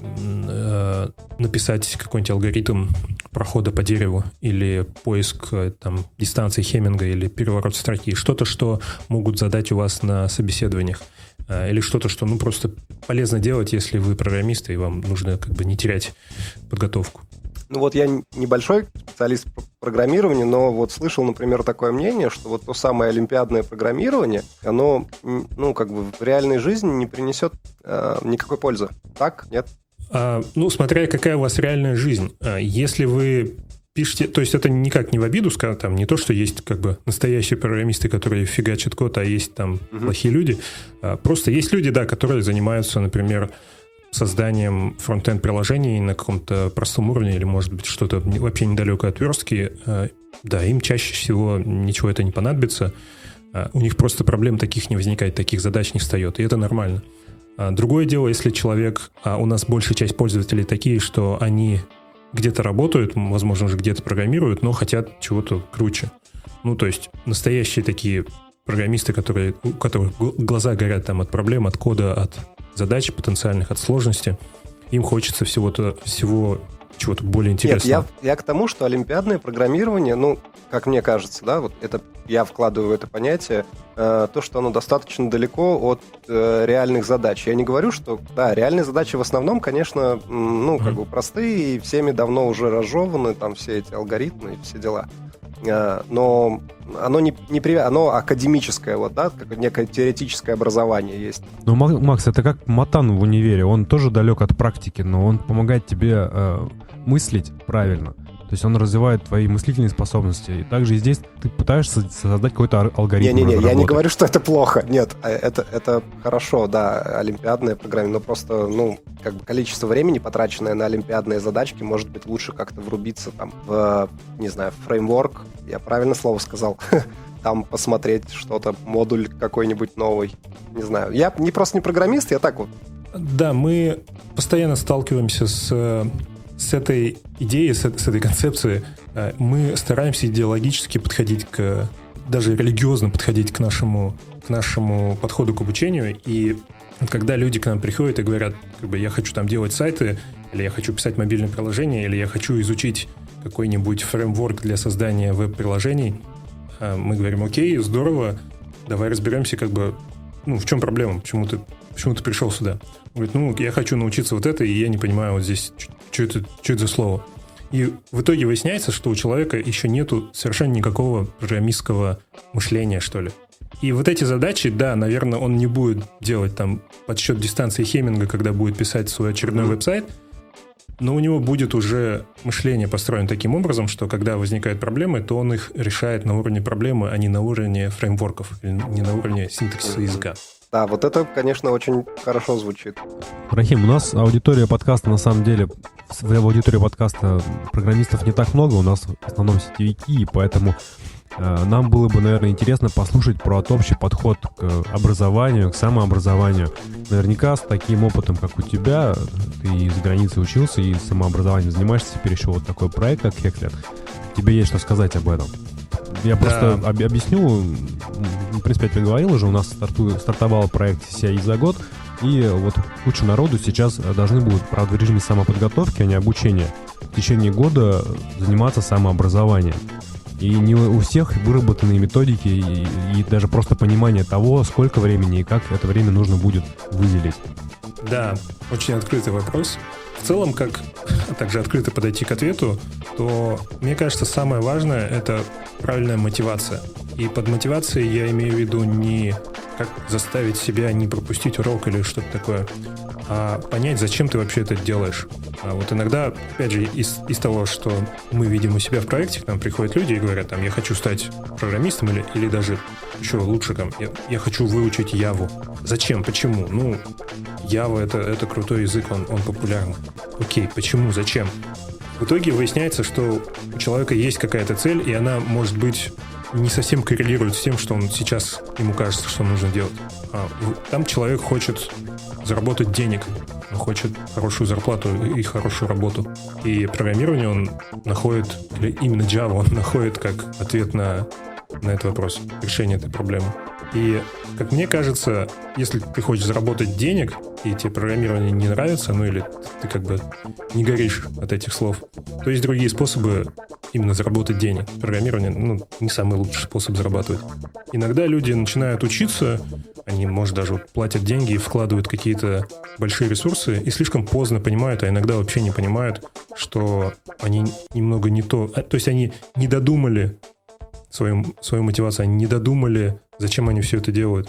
[SPEAKER 2] э- написать какой-нибудь алгоритм прохода по дереву или поиск там дистанции Хеминга или переворот строки. Что-то, что могут задать у вас на собеседованиях. Или что-то, что ну просто полезно делать, если вы программист, и вам нужно как бы не терять подготовку.
[SPEAKER 4] Ну вот я небольшой специалист по программированию, но вот слышал, например, такое мнение, что вот то самое олимпиадное программирование, оно, ну, как бы в реальной жизни не принесет э, никакой пользы. Так? Нет?
[SPEAKER 2] А, ну, смотря какая у вас реальная жизнь. Если вы пишете, то есть это никак не в обиду, скажем, там не то, что есть как бы настоящие программисты, которые фигачат код, а есть там uh-huh. плохие люди. А, просто есть люди, да, которые занимаются, например, созданием фронт-энд приложений на каком-то простом уровне или, может быть, что-то вообще недалекое от верстки, да, им чаще всего ничего это не понадобится. У них просто проблем таких не возникает, таких задач не встает, и это нормально. Другое дело, если человек, а у нас большая часть пользователей такие, что они где-то работают, возможно, уже где-то программируют, но хотят чего-то круче. Ну, то есть настоящие такие программисты, которые, у которых глаза горят там от проблем, от кода, от задач потенциальных, от сложности, им хочется всего-то, всего чего-то более интересного.
[SPEAKER 4] Нет, я, я к тому, что олимпиадное программирование, ну, как мне кажется, да, вот это я вкладываю в это понятие, э, то, что оно достаточно далеко от э, реальных задач. Я не говорю, что, да, реальные задачи в основном, конечно, ну, как mm-hmm. бы простые, и всеми давно уже разжеваны, там, все эти алгоритмы и все дела. Но оно не, не привя... оно академическое, вот, да, как некое теоретическое образование есть.
[SPEAKER 1] Ну, Макс, это как Матан в универе, он тоже далек от практики, но он помогает тебе э, мыслить правильно. То есть он развивает твои мыслительные способности. И также и здесь ты пытаешься создать какой-то алгоритм.
[SPEAKER 4] Не-не-не, я не говорю, что это плохо. Нет, это, это хорошо, да, олимпиадное программирование, но просто, ну, как бы количество времени, потраченное на олимпиадные задачки, может быть, лучше как-то врубиться там в, не знаю, фреймворк, я правильно слово сказал, там посмотреть что-то, модуль какой-нибудь новый, не знаю. Я не просто не программист, я так вот.
[SPEAKER 2] Да, мы постоянно сталкиваемся с... С этой идеей, с, с этой концепцией мы стараемся идеологически подходить к, даже религиозно подходить к нашему, к нашему подходу к обучению. И когда люди к нам приходят и говорят, как бы, я хочу там делать сайты, или я хочу писать мобильное приложение, или я хочу изучить какой-нибудь фреймворк для создания веб-приложений, мы говорим, окей, здорово, давай разберемся, как бы, ну, в чем проблема, почему ты, почему ты пришел сюда. Он говорит, ну, я хочу научиться вот это, и я не понимаю вот здесь, что это, что это за слово. И в итоге выясняется, что у человека еще нету совершенно никакого программистского мышления, что ли. И вот эти задачи, да, наверное, он не будет делать там подсчет дистанции Хеминга, когда будет писать свой очередной mm-hmm. веб-сайт, но у него будет уже мышление построено таким образом, что когда возникают проблемы, то он их решает на уровне проблемы, а не на уровне фреймворков, не на уровне синтаксиса языка.
[SPEAKER 4] Да, вот это, конечно, очень хорошо звучит.
[SPEAKER 1] Рахим, у нас аудитория подкаста, на самом деле, в аудитории подкаста программистов не так много, у нас в основном сетевики, и поэтому э, нам было бы, наверное, интересно послушать про общий подход к образованию, к самообразованию. Наверняка с таким опытом, как у тебя, ты за границей учился и самообразованием занимаешься, теперь еще вот такой проект, как Hexlet. Тебе есть что сказать об этом? Я просто да. об, объясню, в принципе, я тебе говорил уже, у нас старту, стартовал проект си ай за год, и вот куча народу сейчас должны будут, правда, в режиме самоподготовки, а не обучения, в течение года заниматься самообразованием. И не у всех выработанные методики и, и даже просто понимание того, сколько времени и как это время нужно будет выделить.
[SPEAKER 2] Да, очень открытый вопрос. В целом, как также открыто подойти к ответу, то, мне кажется, самое важное — это правильная мотивация. И под мотивацией я имею в виду не как заставить себя не пропустить урок или что-то такое, а понять, зачем ты вообще это делаешь. А вот иногда, опять же, из, из того, что мы видим у себя в проекте, к нам приходят люди и говорят, там, я хочу стать программистом или, или даже еще лучше, там, я, я хочу выучить Яву. Зачем? Почему? Ну, Java это, это крутой язык, он, он популярный. Окей, почему? Зачем? В итоге выясняется, что у человека есть какая-то цель, и она, может быть, не совсем коррелирует с тем, что он сейчас, ему кажется, что нужно делать. А, там человек хочет заработать денег, он хочет хорошую зарплату и хорошую работу. И программирование он находит, или именно Java он находит как ответ на, на этот вопрос, решение этой проблемы. И, как мне кажется, если ты хочешь заработать денег, и тебе программирование не нравится, ну или ты как бы не горишь от этих слов, то есть другие способы именно заработать денег. Программирование, ну, не самый лучший способ зарабатывать. Иногда люди начинают учиться, они, может, даже платят деньги и вкладывают какие-то большие ресурсы, и слишком поздно понимают, а иногда вообще не понимают, что они немного не то... То есть они не додумали свою, свою мотивацию, они не додумали, зачем они все это делают.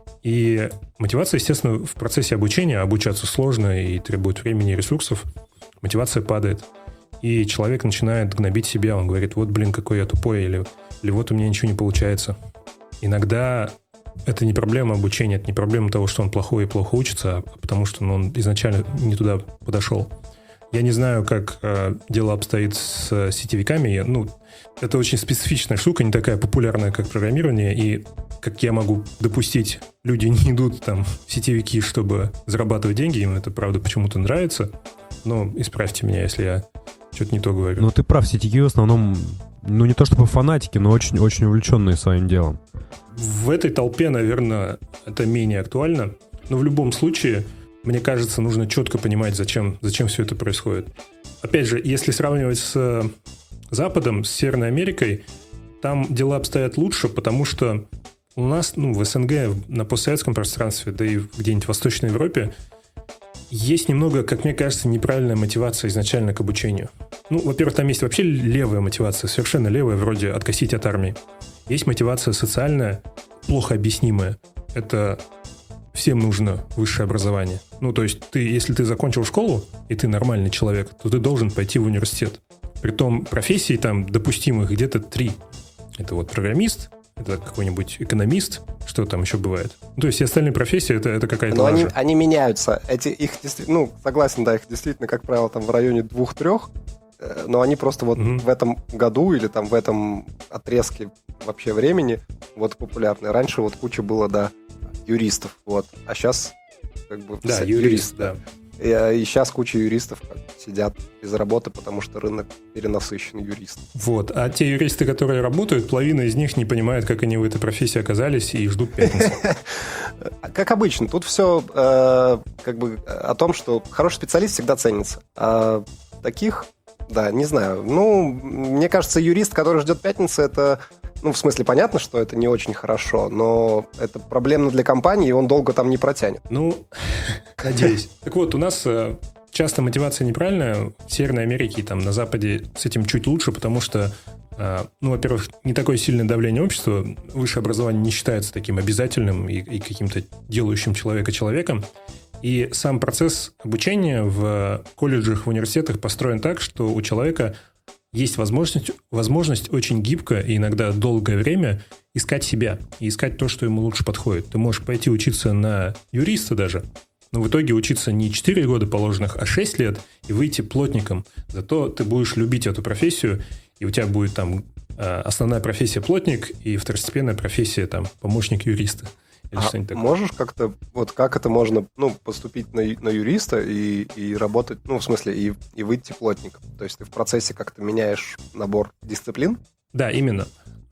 [SPEAKER 2] И мотивация, естественно, в процессе обучения, обучаться сложно и требует времени и ресурсов, мотивация падает. И человек начинает гнобить себя, он говорит, вот, блин, какой я тупой, или, или вот у меня ничего не получается. Иногда это не проблема обучения, это не проблема того, что он плохой и плохо учится, а потому что ну, он изначально не туда подошел. Я не знаю, как э, дело обстоит с э, сетевиками. Я, ну, это очень специфичная штука, не такая популярная, как программирование. И как я могу допустить, люди не идут там в сетевики, чтобы зарабатывать деньги. Им это, правда, почему-то нравится. Но исправьте меня, если я что-то не то говорю.
[SPEAKER 1] Ну, ты прав, сетевики в основном, ну, не то чтобы фанатики, но очень-очень увлеченные своим делом.
[SPEAKER 2] В этой толпе, наверное, это менее актуально. Но в любом случае... Мне кажется, нужно четко понимать, зачем, зачем все это происходит. Опять же, если сравнивать с Западом, с Северной Америкой, там дела обстоят лучше, потому что у нас, ну, в СНГ, на постсоветском пространстве, да и где-нибудь в Восточной Европе, есть немного, как мне кажется, неправильная мотивация изначально к обучению. Ну, во-первых, там есть вообще левая мотивация, совершенно левая, вроде откосить от армии. Есть мотивация социальная, плохо объяснимая. Это... Всем нужно высшее образование. Ну, то есть, ты, если ты закончил школу, и ты нормальный человек, то ты должен пойти в университет. Притом профессий там допустимых где-то три. Это вот программист, это какой-нибудь экономист, что там еще бывает. Ну, то есть, все остальные профессии, это, это какая-то
[SPEAKER 4] Но
[SPEAKER 2] лажа.
[SPEAKER 4] они, они меняются. Эти, их действительно, ну, согласен, да, их действительно, как правило, там в районе двух-трех, но они просто вот mm-hmm. в этом году или там в этом отрезке вообще времени вот популярны. Раньше вот куча было, да, юристов, вот. А сейчас как бы
[SPEAKER 2] да,
[SPEAKER 4] все
[SPEAKER 2] юрист,
[SPEAKER 4] юристы.
[SPEAKER 2] Да.
[SPEAKER 4] И, и сейчас куча юристов как, сидят без работы, потому что рынок перенасыщен юристов.
[SPEAKER 2] Вот. А те юристы, которые работают, половина из них не понимает, как они в этой профессии оказались и ждут пятницы.
[SPEAKER 4] Как обычно, тут все как бы о том, что хороший специалист всегда ценится. А таких, да, не знаю. Ну, мне кажется, юрист, который ждет пятницы, это... Ну, в смысле, понятно, что это не очень хорошо, но это проблемно для компании, и он долго там не протянет.
[SPEAKER 2] Ну, надеюсь. Так вот, у нас э, часто мотивация неправильная. В Северной Америке и там на Западе с этим чуть лучше, потому что, э, ну, во-первых, не такое сильное давление общества. Высшее образование не считается таким обязательным и, и каким-то делающим человека человеком. И сам процесс обучения в колледжах, в университетах построен так, что у человека есть возможность, возможность очень гибко и иногда долгое время искать себя и искать то, что ему лучше подходит. Ты можешь пойти учиться на юриста даже, но в итоге учиться не четыре года положенных, а шесть лет и выйти плотником. Зато ты будешь любить эту профессию, и у тебя будет там основная профессия плотник и второстепенная профессия там помощник юриста. Или
[SPEAKER 4] а
[SPEAKER 2] что-нибудь такое.
[SPEAKER 4] Можешь как-то, вот как это можно, ну, поступить на, на юриста и, и работать, ну, в смысле, и, и выйти плотником? То есть ты в процессе как-то меняешь набор дисциплин?
[SPEAKER 2] Да, именно.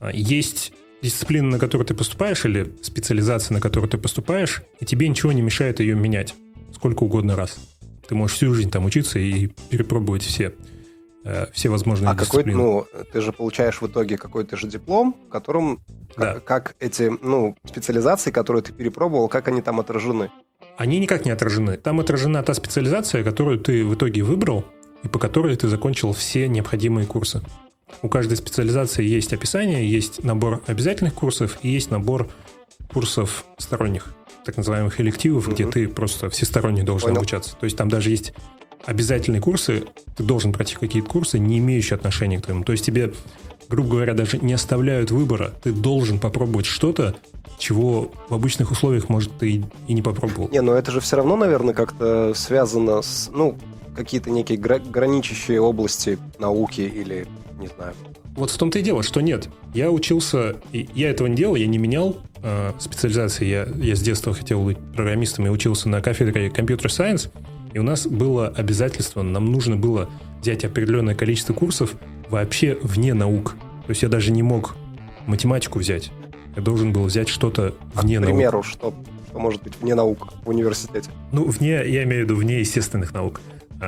[SPEAKER 2] Есть дисциплина, на которую ты поступаешь, или специализация, на которую ты поступаешь, и тебе ничего не мешает ее менять сколько угодно раз. Ты можешь всю жизнь там учиться и перепробовать все, э, все возможные
[SPEAKER 4] а
[SPEAKER 2] дисциплины.
[SPEAKER 4] А какой, ну, ты же получаешь в итоге какой-то же диплом, в котором
[SPEAKER 2] да.
[SPEAKER 4] как, как эти, ну, специализации, которые ты перепробовал, как они там отражены?
[SPEAKER 2] Они никак не отражены. Там отражена та специализация, которую ты в итоге выбрал, и по которой ты закончил все необходимые курсы. У каждой специализации есть описание, есть набор обязательных курсов и есть набор курсов сторонних, так называемых элективов, угу. где ты просто всесторонне должен Понял. обучаться. То есть там даже есть обязательные курсы, ты должен пройти какие-то курсы, не имеющие отношения к твоему. То есть тебе, грубо говоря, даже не оставляют выбора. Ты должен попробовать что-то, чего в обычных условиях, может, ты и не попробовал.
[SPEAKER 4] Не, но это же все равно, наверное, как-то связано с, ну, какие-то некие гра- граничащие области науки или, не знаю.
[SPEAKER 2] Вот в том-то и дело, что нет. Я учился, и я этого не делал, я не менял э, специализации. Я, я с детства хотел быть программистом и учился на кафедре Computer Science. И у нас было обязательство, нам нужно было взять определенное количество курсов вообще вне наук. То есть я даже не мог математику взять. Я должен был взять что-то вне
[SPEAKER 4] а,
[SPEAKER 2] наук.
[SPEAKER 4] К примеру, что, что может быть вне наук в университете?
[SPEAKER 2] Ну, вне, я имею в виду вне естественных наук.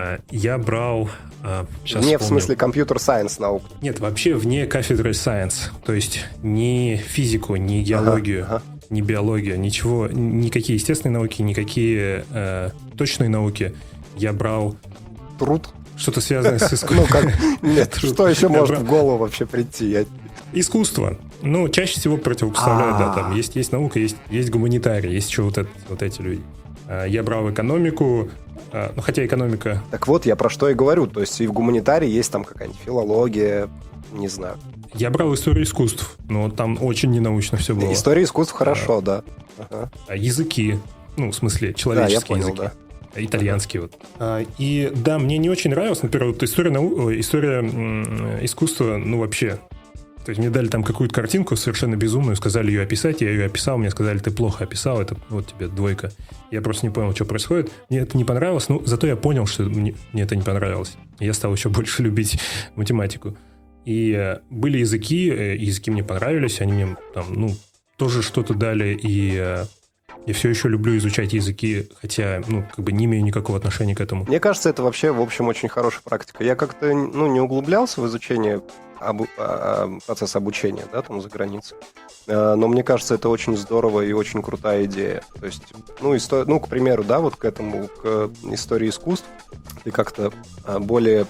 [SPEAKER 2] Я брал...
[SPEAKER 4] Сейчас не вспомню. В смысле компьютер сайенс наук?
[SPEAKER 2] Нет, вообще вне кафедры science. То есть ни физику, ни геологию, ага, ага. ни биологию, ничего, никакие естественные науки, никакие э, точные науки. Я брал...
[SPEAKER 4] Труд?
[SPEAKER 2] Что-то связанное с искусством.
[SPEAKER 4] Ну как? Нет, что еще может в голову вообще прийти?
[SPEAKER 2] Искусство. Ну, чаще всего противопоставляют, да, там есть, есть наука, есть, есть гуманитарий, есть еще вот, это, вот эти люди. Я брал экономику, ну, хотя экономика...
[SPEAKER 4] Так вот, я про что и говорю, то есть и в гуманитарии есть там какая-нибудь филология, не знаю.
[SPEAKER 2] Я брал историю искусств, но там очень ненаучно все было.
[SPEAKER 4] История искусств хорошо, а, да. Ага.
[SPEAKER 2] Языки, ну, в смысле, человеческие да, я понял, языки. Да. Итальянский ага. вот. И да, мне не очень нравилось, например, вот история, нау... история искусства, ну, вообще... То есть мне дали там какую-то картинку совершенно безумную, сказали ее описать, я ее описал, мне сказали, ты плохо описал, это вот тебе двойка. Я просто не понял, что происходит. Мне это не понравилось, но зато я понял, что мне, мне это не понравилось. Я стал еще больше любить математику. И были языки, языки мне понравились, они мне там, ну, тоже что-то дали, и я все еще люблю изучать языки, хотя, ну, как бы не имею никакого отношения к этому.
[SPEAKER 4] Мне кажется, это вообще, в общем, очень хорошая практика. Я как-то, ну, не углублялся в изучение обу- процесса обучения, да, там, за границей. Но мне кажется, это очень здорово и очень крутая идея. То есть, ну, истор... ну, к примеру, да, вот к этому, к истории искусств, ты как-то более,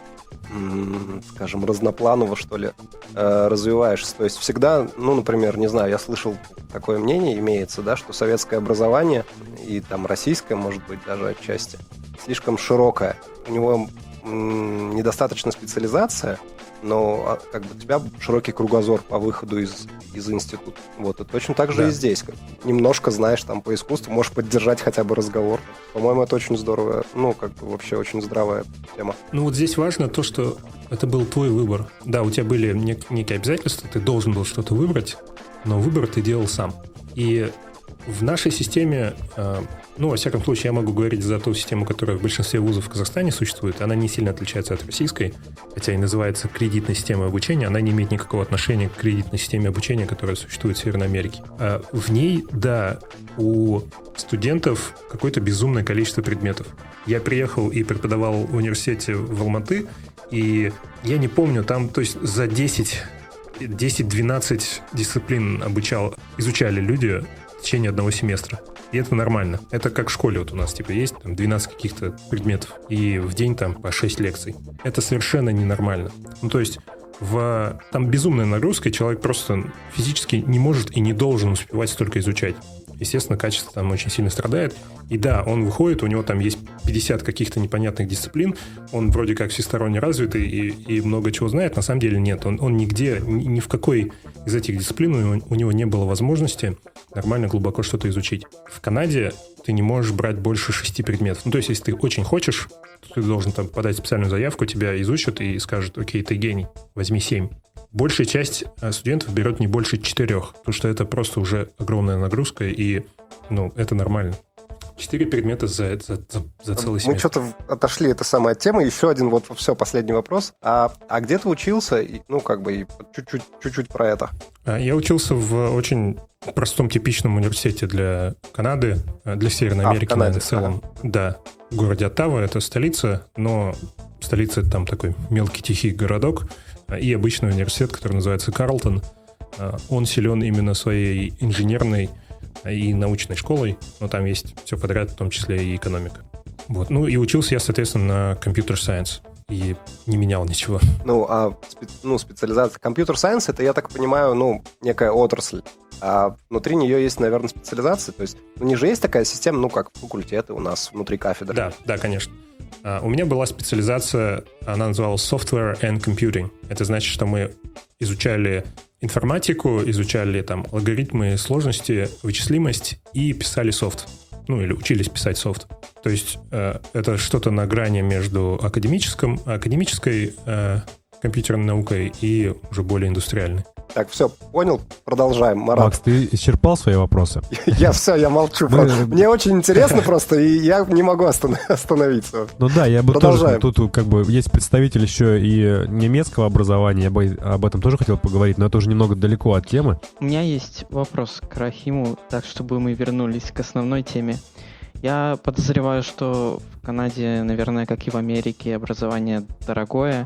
[SPEAKER 4] скажем, разнопланово, что ли, развиваешься. То есть всегда, ну, например, не знаю, я слышал такое мнение, имеется, да, что советское образование и там российское, может быть, даже отчасти, слишком широкое. У него м- недостаточно специализация, но как бы у тебя широкий кругозор по выходу из, из института. Вот, и точно так же да. и здесь. Немножко знаешь там по искусству, можешь поддержать хотя бы разговор. По-моему, это очень здорово. Ну, как бы вообще очень здравая тема.
[SPEAKER 2] Ну, вот здесь важно то, что это был твой выбор. Да, у тебя были нек- некие обязательства, ты должен был что-то выбрать, но выбор ты делал сам. И в нашей системе, ну, во всяком случае, я могу говорить за ту систему, которая в большинстве вузов в Казахстане существует. Она не сильно отличается от российской, хотя и называется кредитной системой обучения. Она не имеет никакого отношения к кредитной системе обучения, которая существует в Северной Америке. А в ней, да, у студентов какое-то безумное количество предметов. Я приехал и преподавал в университете в Алматы, и я не помню, там, то есть за десять-двенадцать дисциплин обучал, изучали люди в течение одного семестра. И это нормально. Это как в школе вот у нас, типа, есть там двенадцать каких-то предметов, и в день там по шесть лекций. Это совершенно ненормально. Ну, то есть в... там безумная нагрузка, и человек просто физически не может и не должен успевать столько изучать. естественно, качество там очень сильно страдает. И да, он выходит, у него там есть пятьдесят каких-то непонятных дисциплин, он вроде как всесторонне развитый и, и много чего знает, на самом деле нет. Он, он нигде, ни, ни в какой из этих дисциплин у него, у него не было возможности нормально глубоко что-то изучить. В Канаде ты не можешь брать больше шести предметов. Ну, то есть, если ты очень хочешь, то ты должен там подать специальную заявку, тебя изучат и скажут: окей, ты гений, возьми семь. Большая часть студентов берет не больше четырех, потому что это просто уже огромная нагрузка, и, ну, это нормально. Четыре предмета за, за, за, за целый семестр.
[SPEAKER 4] Мы что-то отошли, это самая тема. Еще один, вот все, последний вопрос. А, а где ты учился? И, ну, как бы, и чуть-чуть, чуть-чуть про это.
[SPEAKER 2] Я учился в очень простом, типичном университете для Канады, для Северной
[SPEAKER 4] а,
[SPEAKER 2] Америки,
[SPEAKER 4] в Канаде,
[SPEAKER 2] наверное, в целом.
[SPEAKER 4] ага.
[SPEAKER 2] Да, в городе Оттава, это столица, но столица — это там такой мелкий тихий городок, и обычный университет, который называется Карлтон. Он силен именно своей инженерной и научной школой, но там есть все подряд, в том числе и экономика. Вот. Ну и учился я, соответственно, на Computer Science и не менял ничего.
[SPEAKER 4] Ну, а спе- ну, специализация Computer Science — это, я так понимаю, ну, некая отрасль. А внутри нее есть, наверное, специализация. То есть у них же есть такая система, ну, как факультеты у нас внутри кафедры.
[SPEAKER 2] Да, да, конечно. Uh, у меня была специализация, она называлась Software and Computing. Это значит, что мы изучали информатику, изучали там алгоритмы, сложности, вычислимость и писали софт. Ну, или учились писать софт. То есть uh, это что-то на грани между академическим, академической uh, компьютерной наукой и уже более индустриальной.
[SPEAKER 4] Так, все, понял, продолжаем. Марат.
[SPEAKER 1] Макс, ты исчерпал свои вопросы?
[SPEAKER 4] Я все, я молчу. Мне очень интересно просто, и я не могу остановиться.
[SPEAKER 1] Ну да, я бы тоже, тут как бы есть представитель еще и немецкого образования, я бы об этом тоже хотел поговорить, но это уже немного далеко от темы.
[SPEAKER 3] У меня есть вопрос к Рахиму, так чтобы мы вернулись к основной теме. Я подозреваю, что в Канаде, наверное, как и в Америке, образование дорогое.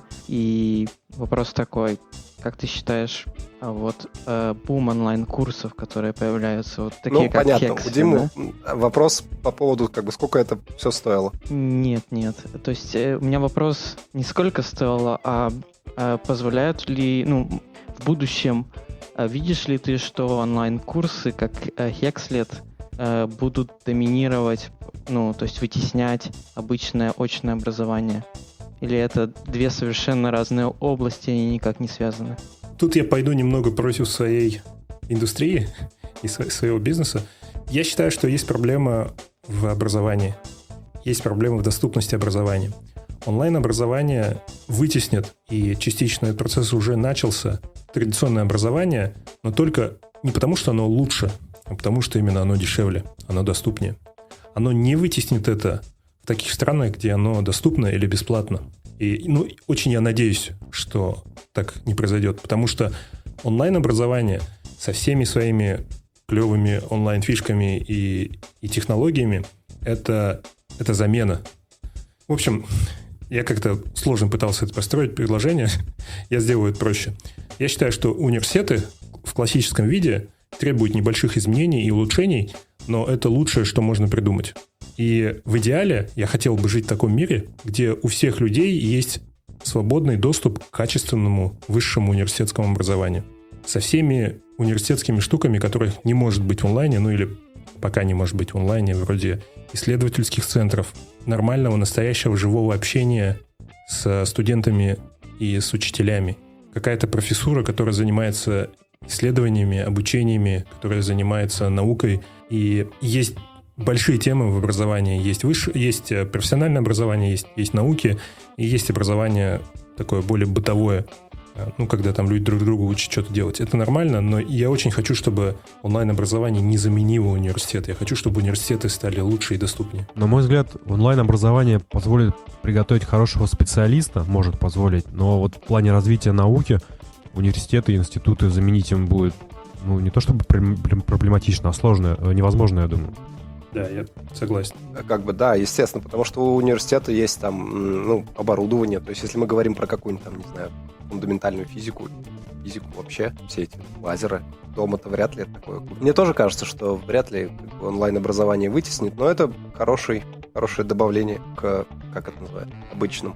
[SPEAKER 3] И вопрос такой: как ты считаешь, а вот э, бум онлайн-курсов, которые появляются, вот такие
[SPEAKER 4] ну,
[SPEAKER 3] как
[SPEAKER 4] понятно.
[SPEAKER 3] Hexlet,
[SPEAKER 4] У Димы
[SPEAKER 3] да?
[SPEAKER 4] Вопрос по поводу, как бы, сколько это все стоило?
[SPEAKER 3] Нет, нет. То есть э, у меня вопрос не сколько стоило, а э, позволяют ли, ну, в будущем, э, видишь ли ты, что онлайн-курсы, как э, Hexlet, э, будут доминировать, ну, то есть вытеснять обычное очное образование? Или это две совершенно разные области, они никак не связаны?
[SPEAKER 2] Тут я пойду немного против своей индустрии и своего бизнеса. Я считаю, что есть проблема в образовании. Есть проблема в доступности образования. Онлайн-образование вытеснит, и частично этот процесс уже начался, традиционное образование, но только не потому, что оно лучше, а потому, что именно оно дешевле, оно доступнее. Оно не вытеснит это в таких странах, где оно доступно или бесплатно. И, ну, очень я надеюсь, что так не произойдет, потому что онлайн-образование со всеми своими клевыми онлайн-фишками и, и технологиями это, это замена. В общем, я как-то сложно пытался это построить предложение, я сделаю это проще. Я считаю, что университеты в классическом виде требуют небольших изменений и улучшений, но это лучшее, что можно придумать. И в идеале я хотел бы жить в таком мире, где у всех людей есть свободный доступ к качественному высшему университетскому образованию. Со всеми университетскими штуками, которых не может быть в онлайне, ну или пока не может быть в онлайне, вроде исследовательских центров, нормального, настоящего, живого общения с студентами и с учителями. Какая-то профессура, которая занимается исследованиями, обучениями, которая занимается наукой. И есть большие темы в образовании. Есть, выше, есть профессиональное образование, есть, есть науки, и есть образование такое более бытовое, ну, когда там люди друг другу учат что-то делать. Это нормально, но я очень хочу, чтобы онлайн-образование не заменило университет. Я хочу, чтобы университеты стали лучше и доступнее.
[SPEAKER 1] На мой взгляд, онлайн-образование позволит приготовить хорошего специалиста, может позволить, но вот в плане развития науки университеты и институты заменить им будет, ну, не то чтобы проблематично, а сложно, невозможно, я думаю.
[SPEAKER 2] Да, я согласен.
[SPEAKER 4] Как бы, да, естественно, потому что у университета есть там, ну, оборудование. То есть, если мы говорим про какую-нибудь там, не знаю, фундаментальную физику, физику вообще, все эти лазеры, дома-то вряд ли это такое. Мне тоже кажется, что вряд ли как бы, онлайн-образование вытеснит, но это хороший, хорошее добавление к, как это называют, обычному.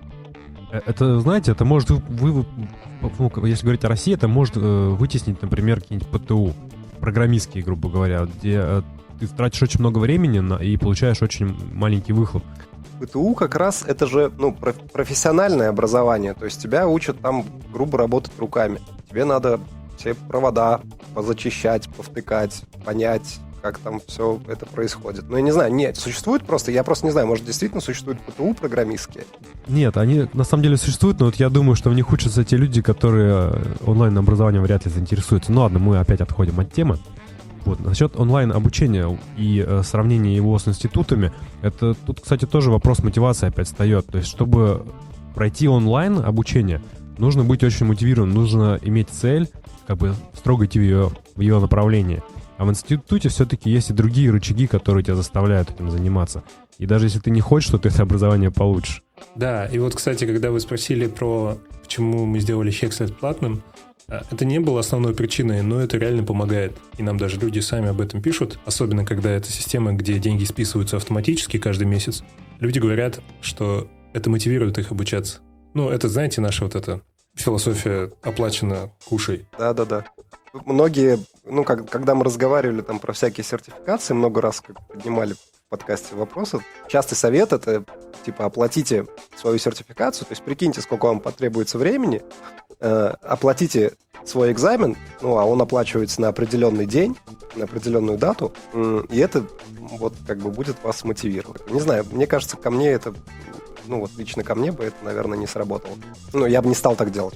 [SPEAKER 1] Это, знаете, это может, вы, вы, ну, если говорить о России, это может э, вытеснить, например, какие-нибудь ПТУ. программистские, грубо говоря, где ты тратишь очень много времени на, и получаешь очень маленький выхлоп.
[SPEAKER 4] ПТУ как раз это же ну, профессиональное образование, то есть тебя учат там грубо работать руками. Тебе надо все провода позачищать, повтыкать, понять, как там все это происходит. Ну, я не знаю, нет, существует просто, я просто не знаю, может, действительно существуют ПТУ программистские?
[SPEAKER 1] Нет, они на самом деле существуют, но вот я думаю, что в них учатся те люди, которые онлайн-образованием вряд ли заинтересуются. Ну ладно, мы опять отходим от темы. Вот. Насчет онлайн-обучения и э, сравнения его с институтами, это тут, кстати, тоже вопрос мотивации опять встает. То есть, чтобы пройти онлайн-обучение, нужно быть очень мотивированным, нужно иметь цель, как бы строго идти в ее, в ее направлении. А в институте все-таки есть и другие рычаги, которые тебя заставляют этим заниматься. И даже если ты не хочешь, то ты это образование получишь.
[SPEAKER 2] Да, и вот, кстати, когда вы спросили про, почему мы сделали Hexlet платным, это не было основной причиной, но это реально помогает. И нам даже люди сами об этом пишут, особенно когда это система, где деньги списываются автоматически каждый месяц. Люди говорят, что это мотивирует их обучаться. Ну, это, знаете, наша вот эта философия «оплачено, кушай».
[SPEAKER 4] Да-да-да. Многие, ну, как, когда мы разговаривали там про всякие сертификации, много раз как поднимали в подкасте вопросы, частый совет — это, типа, оплатите свою сертификацию, то есть прикиньте, сколько вам потребуется времени, э, оплатите свой экзамен, ну, а он оплачивается на определенный день, на определенную дату, э, и это вот как бы будет вас мотивировать. Не знаю, мне кажется, ко мне это, ну, вот лично ко мне бы это, наверное, не сработало. Ну, я бы не стал так делать.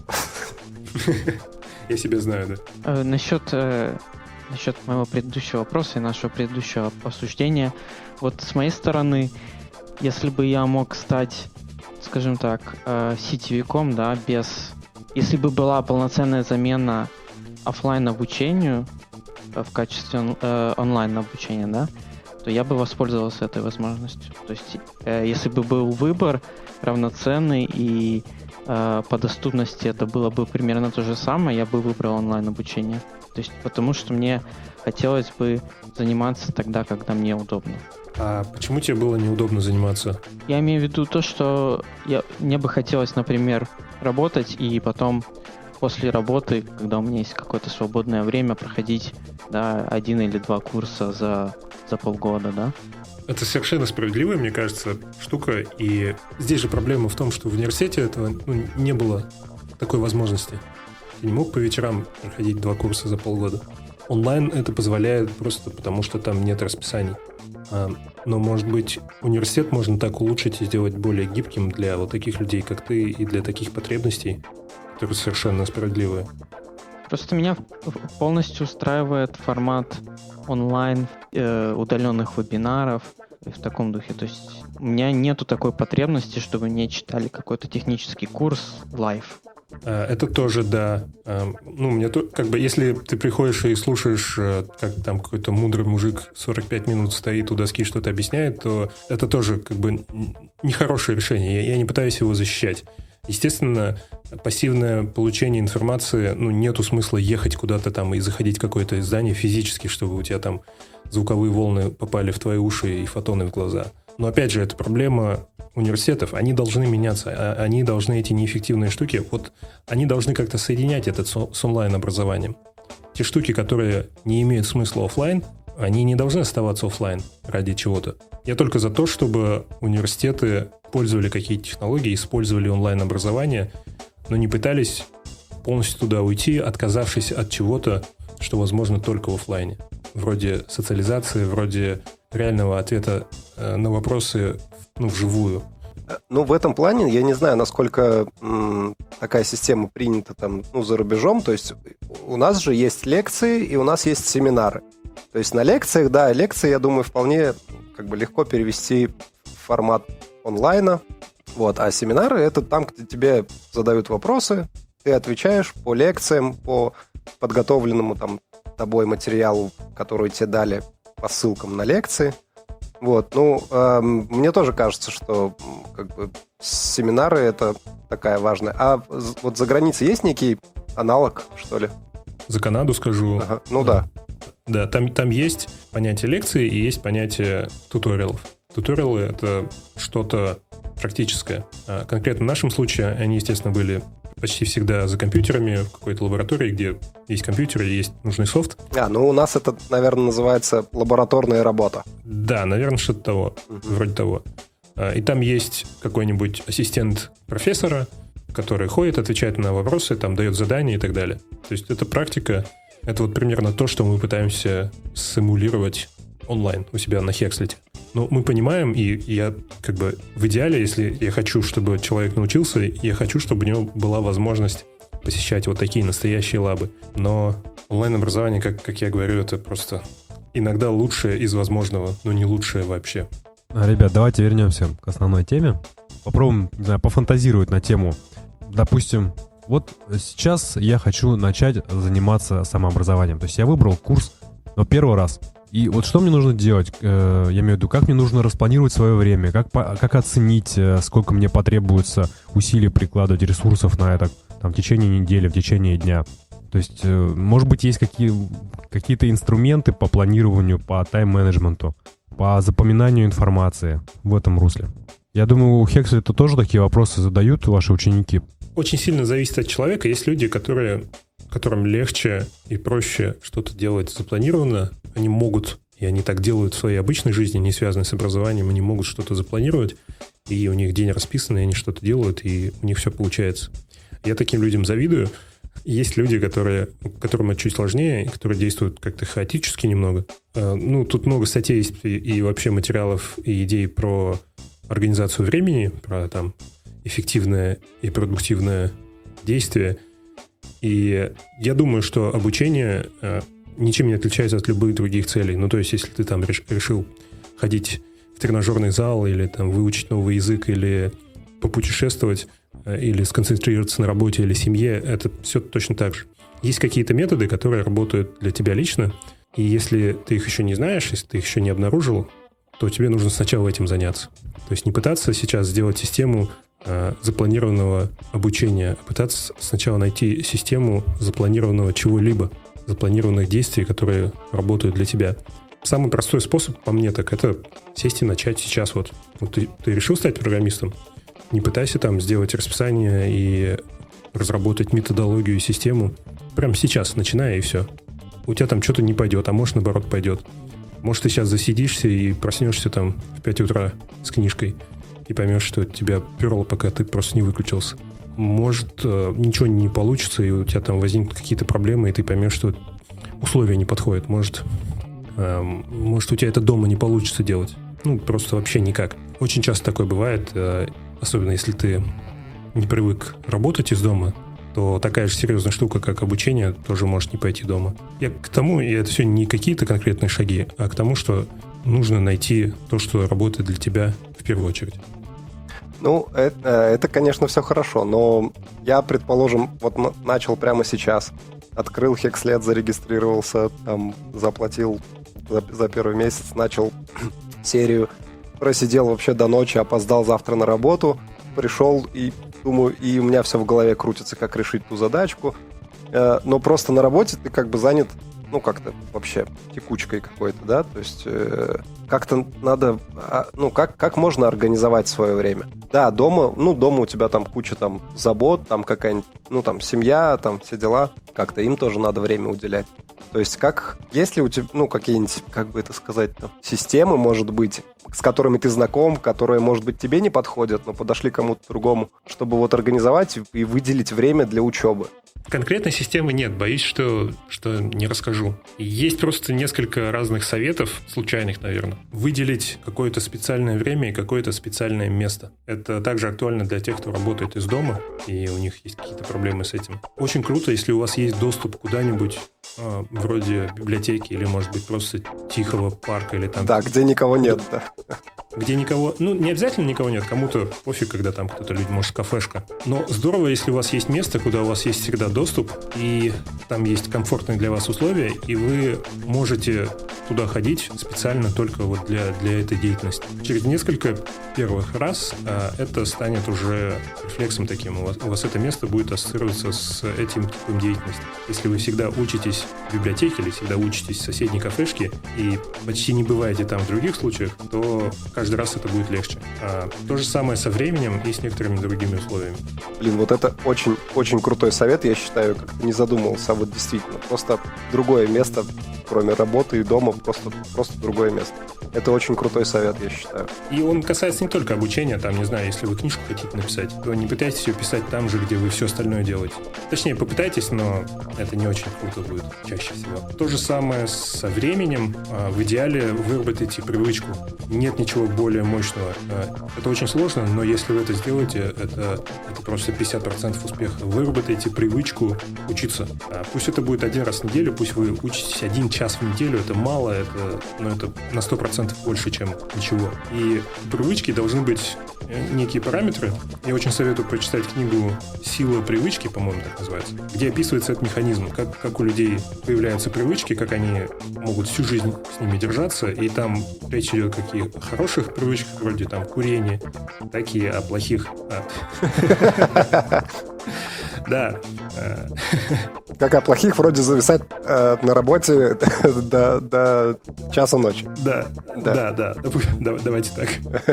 [SPEAKER 2] Я себя знаю, да.
[SPEAKER 3] Э, насчет, э, насчет моего предыдущего вопроса и нашего предыдущего обсуждения. Вот с моей стороны, если бы я мог стать, скажем так, э, сетевиком, да, без... Если бы была полноценная замена офлайн-обучению э, в качестве он, э, онлайн-обучения, да, то я бы воспользовался этой возможностью. То есть, э, если бы был выбор равноценный и э, по доступности это было бы примерно то же самое, я бы выбрал онлайн-обучение. То есть, потому что мне хотелось бы заниматься тогда, когда мне удобно.
[SPEAKER 2] А почему тебе было неудобно заниматься?
[SPEAKER 3] Я имею в виду то, что я, мне бы хотелось, например, работать и потом после работы, когда у меня есть какое-то свободное время, проходить, да, один или два курса за, за полгода, да.
[SPEAKER 2] Это совершенно справедливая, мне кажется, штука. И здесь же проблема в том, что в университете этого ну, не было такой возможности. Ты не мог по вечерам проходить два курса за полгода. Онлайн это позволяет просто потому, что там нет расписаний. Но, может быть, университет можно так улучшить и сделать более гибким для вот таких людей, как ты, и для таких потребностей, которые совершенно справедливые.
[SPEAKER 3] Просто меня полностью устраивает формат онлайн э, удаленных вебинаров и в таком духе. То есть у меня нету такой потребности, чтобы мне читали какой-то технический курс лайв.
[SPEAKER 2] Это тоже, да. Ну, мне то, как бы, если ты приходишь и слушаешь, как там какой-то мудрый мужик сорок пять минут стоит у доски, что-то объясняет, то это тоже, как бы, нехорошее решение. Я, я не пытаюсь его защищать. Естественно, пассивное получение информации, ну, нету смысла ехать куда-то там и заходить в какое-то здание физически, чтобы у тебя там звуковые волны попали в твои уши и фотоны в глаза. Но, опять же, это проблема университетов. Они должны меняться, они должны, эти неэффективные штуки, вот они должны как-то соединять это с онлайн-образованием. Те штуки, которые не имеют смысла офлайн, они не должны оставаться офлайн ради чего-то. Я только за то, чтобы университеты пользовали какие-то технологии, использовали онлайн-образование, но не пытались полностью туда уйти, отказавшись от чего-то, что возможно только в офлайне. Вроде социализации, вроде реального ответа на вопросы, ну, вживую.
[SPEAKER 4] Ну, в этом плане я не знаю, насколько м, такая система принята там, ну, за рубежом. То есть у нас же есть лекции и у нас есть семинары. То есть на лекциях, да, лекции, я думаю, вполне как бы легко перевести в формат онлайна. Вот, а семинары — это там, где тебе задают вопросы, ты отвечаешь по лекциям, по подготовленному там тобой материалу, который тебе дали по ссылкам на лекции. Вот, ну, э, мне тоже кажется, что как бы семинары — это такая важная. А вот за границей есть некий аналог, что ли?
[SPEAKER 2] За Канаду скажу.
[SPEAKER 4] Ага, ну да.
[SPEAKER 2] Да, там, там есть понятие лекции и есть понятие туториалов. Туториалы — это что-то практическое. А конкретно в нашем случае они, естественно, были почти всегда за компьютерами в какой-то лаборатории, где есть компьютеры, есть нужный софт.
[SPEAKER 4] А, ну у нас это, наверное, называется лабораторная работа.
[SPEAKER 2] Да, наверное, что-то того, uh-huh. вроде того. И там есть какой-нибудь ассистент профессора, который ходит, отвечает на вопросы, там дает задания и так далее. То есть это практика, это вот примерно то, что мы пытаемся симулировать онлайн у себя на Hexlet. Но мы понимаем, и я как бы в идеале, если я хочу, чтобы человек научился, я хочу, чтобы у него была возможность посещать вот такие настоящие лабы. Но онлайн-образование, как, как я говорю, это просто иногда лучшее из возможного, но не лучшее вообще.
[SPEAKER 1] Ребят, давайте вернемся к основной теме. Попробуем, не знаю, пофантазировать на тему. Допустим, вот сейчас я хочу начать заниматься самообразованием. То есть я выбрал курс, но первый раз. И вот что мне нужно делать? Я имею в виду, как мне нужно распланировать свое время, как, как оценить, сколько мне потребуется усилий прикладывать, ресурсов на это там, в течение недели, в течение дня. То есть, может быть, есть какие, какие-то инструменты по планированию, по тайм-менеджменту, по запоминанию информации в этом русле. Я думаю, у Hexlet тоже такие вопросы задают ваши ученики.
[SPEAKER 2] Очень сильно зависит от человека. Есть люди, которые... которым легче и проще что-то делать запланированно. Они могут, и они так делают в своей обычной жизни, не связанной с образованием, они могут что-то запланировать, и у них день расписан, и они что-то делают, и у них все получается. Я таким людям завидую. Есть люди, которые, которым это чуть сложнее, которые действуют как-то хаотически немного. Ну, тут много статей есть и, и вообще материалов, и идей про организацию времени, про там эффективное и продуктивное действие. И я думаю, что обучение э, ничем не отличается от любых других целей. Ну, то есть, если ты там реш, решил ходить в тренажерный зал или там выучить новый язык, или попутешествовать, э, или сконцентрироваться на работе или семье, это все точно так же. Есть какие-то методы, которые работают для тебя лично, и если ты их еще не знаешь, если ты их еще не обнаружил, то тебе нужно сначала этим заняться. То есть не пытаться сейчас сделать систему запланированного обучения, а пытаться сначала найти систему запланированного чего-либо, запланированных действий, которые работают для тебя. Самый простой способ, по мне, так это сесть и начать сейчас. Вот, вот ты, ты решил стать программистом? Не пытайся там сделать расписание и разработать методологию и систему. Прямо сейчас, начиная, и все. У тебя там что-то не пойдет, а может, наоборот, пойдет. Может, ты сейчас засидишься и проснешься там в пять утра с книжкой и поймешь, что тебя перло, пока ты просто не выключился. Может, ничего не получится, и у тебя там возникнут какие-то проблемы, и ты поймешь, что условия не подходят. Может, может у тебя это дома не получится делать. Ну, просто вообще никак. Очень часто такое бывает, особенно если ты не привык работать из дома, то такая же серьезная штука, как обучение, тоже может не пойти дома. Я к тому, и это все не какие-то конкретные шаги, а к тому, что нужно найти то, что работает для тебя в первую очередь.
[SPEAKER 4] Ну, это, это, конечно, все хорошо, но я, предположим, вот начал прямо сейчас, открыл Hexlet, зарегистрировался, там, заплатил за, за первый месяц, начал серию, просидел вообще до ночи, опоздал завтра на работу, пришел и думаю, и у меня все в голове крутится, как решить ту задачку, но просто на работе ты как бы занят, ну, как-то вообще текучкой какой-то, да, то есть э, как-то надо, ну, как, как можно организовать свое время? Да, дома, ну, дома у тебя там куча там забот, там какая-нибудь, ну, там семья, там все дела, как-то им тоже надо время уделять. То есть как, есть ли у тебя, ну, какие-нибудь, как бы это сказать, там, системы, может быть, с которыми ты знаком, которые, может быть, тебе не подходят, но подошли кому-то другому, чтобы вот организовать и выделить время для учебы?
[SPEAKER 2] Конкретной системы нет, боюсь, что, что не расскажу. Есть просто несколько разных советов, случайных, наверное. Выделить какое-то специальное время и какое-то специальное место. Это также актуально для тех, кто работает из дома, и у них есть какие-то проблемы с этим. Очень круто, если у вас есть доступ куда-нибудь, э, вроде библиотеки, или, может быть, просто тихого парка, или там...
[SPEAKER 4] Да, где никого нет, да.
[SPEAKER 2] Где никого... Ну, не обязательно никого нет, кому-то пофиг, когда там кто-то, может, кафешка. Но здорово, если у вас есть место, куда у вас есть всегда доступ, и там есть комфортные для вас условия, и вы можете туда ходить специально только вот для, для этой деятельности. Через несколько первых раз а, это станет уже рефлексом таким. У вас, у вас это место будет ассоциироваться с этим типом деятельности. Если вы всегда учитесь в библиотеке или всегда учитесь в соседней кафешке и почти не бываете там в других случаях, то каждый каждый раз это будет легче. А то же самое со временем и с некоторыми другими условиями.
[SPEAKER 4] Блин, вот это очень, очень крутой совет, я считаю, как-то не задумывался, а вот действительно, просто другое место, кроме работы и дома, просто, просто другое место. Это очень крутой совет, я считаю.
[SPEAKER 2] И он касается не только обучения, там, не знаю, если вы книжку хотите написать, то не пытайтесь ее писать там же, где вы все остальное делаете. Точнее, попытайтесь, но это не очень круто будет чаще всего. То же самое со временем. В идеале выработайте привычку. Нет ничего более мощного. Это очень сложно, но если вы это сделаете, это, это просто пятьдесят процентов успеха. Выработайте привычку учиться. Пусть это будет один раз в неделю, пусть вы учитесь один час в неделю, это мало, это, но это на сто процентов больше, чем ничего. И привычки должны быть некие параметры. Я очень советую прочитать книгу «Сила привычки», по-моему, так называется, где описывается этот механизм, как, как у людей появляются привычки, как они могут всю жизнь с ними держаться, и там речь идет о каких хороших привычках, вроде там курения, так и о плохих. Да.
[SPEAKER 4] Как о плохих, вроде зависать э, на работе до, до часа ночи.
[SPEAKER 2] Да, да, да, да. да давайте так.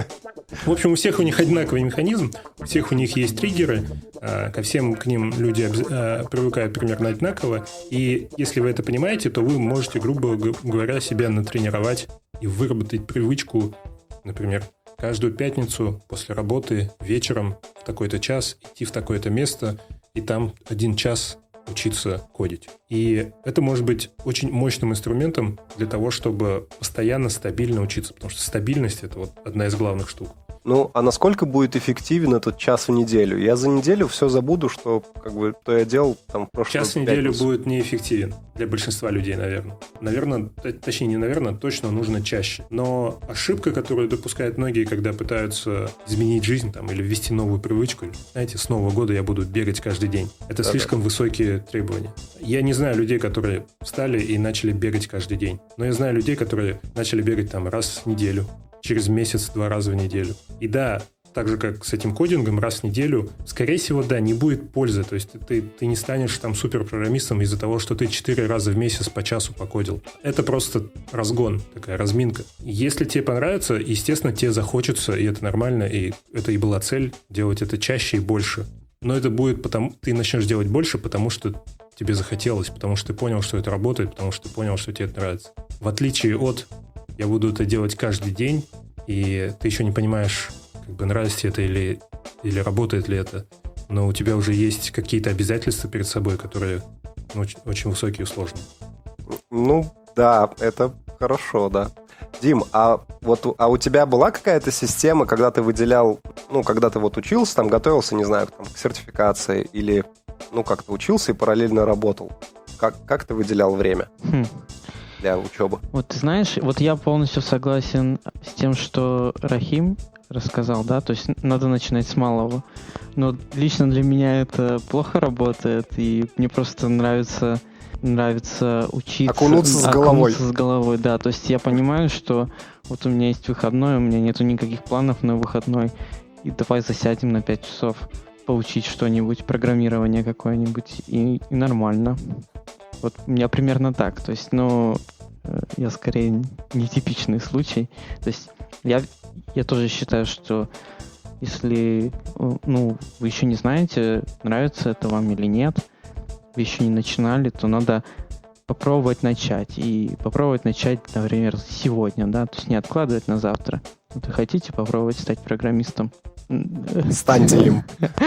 [SPEAKER 2] В общем, у всех у них одинаковый механизм, у всех у них есть триггеры, э, ко всем к ним люди э, привыкают примерно одинаково, и если вы это понимаете, то вы можете, грубо говоря, себя натренировать и выработать привычку, например, каждую пятницу после работы вечером в такой-то час идти в такое-то место и там один час учиться кодить. И это может быть очень мощным инструментом для того, чтобы постоянно, стабильно учиться, потому что стабильность – это вот одна из главных штук.
[SPEAKER 4] Ну, а насколько будет эффективен этот час в неделю? Я за неделю все забуду, что как бы то я делал там в прошлую
[SPEAKER 2] Час в неделю будет неэффективен для большинства людей, наверное. Наверное, точнее, не наверное, точно нужно чаще. Но ошибка, которую допускают многие, когда пытаются изменить жизнь там, или ввести новую привычку, знаете, с Нового года я буду бегать каждый день. Это да, слишком да. высокие требования. Я не знаю людей, которые встали и начали бегать каждый день. Но я знаю людей, которые начали бегать там раз в неделю, через месяц два раза в неделю. И да, так же, как с этим кодингом, раз в неделю, скорее всего, да, не будет пользы. То есть ты, ты не станешь там суперпрограммистом из-за того, что ты четыре раза в месяц по часу покодил. Это просто разгон, такая разминка. Если тебе понравится, естественно, тебе захочется, и это нормально, и это и была цель, делать это чаще и больше. Но это будет потому... Ты начнешь делать больше, потому что тебе захотелось, потому что ты понял, что это работает, потому что ты понял, что тебе это нравится. В отличие от «я буду это делать каждый день», и ты еще не понимаешь, как бы нравится тебе это или, или работает ли это, но у тебя уже есть какие-то обязательства перед собой, которые очень, очень высокие и сложные.
[SPEAKER 4] Ну, да, это хорошо, да. Дим, а вот а у тебя была какая-то система, когда ты выделял, ну, когда ты вот учился, там, готовился, не знаю, там, к сертификации, или, ну, как-то учился и параллельно работал? Как, как ты выделял время?
[SPEAKER 3] Хм.
[SPEAKER 4] Для учебы.
[SPEAKER 3] Вот ты знаешь, вот я полностью согласен с тем, что Рахим рассказал, да, то есть надо начинать с малого. Но лично для меня это плохо работает, и мне просто нравится, нравится учиться.
[SPEAKER 4] Окунуться с головой.
[SPEAKER 3] Окунуться с головой, да. То есть я понимаю, что вот у меня есть выходной, у меня нету никаких планов на выходной, и давай засядем на пять часов поучить что-нибудь, программирование какое-нибудь, и, и нормально. Вот у меня примерно так. То есть, ну, я скорее нетипичный случай. То есть я, я тоже считаю, что если, ну, вы еще не знаете, нравится это вам или нет, вы еще не начинали, то надо попробовать начать. И попробовать начать, например, сегодня, да, то есть не откладывать на завтра. Вот вы хотите попробовать стать программистом?
[SPEAKER 4] Станьте им.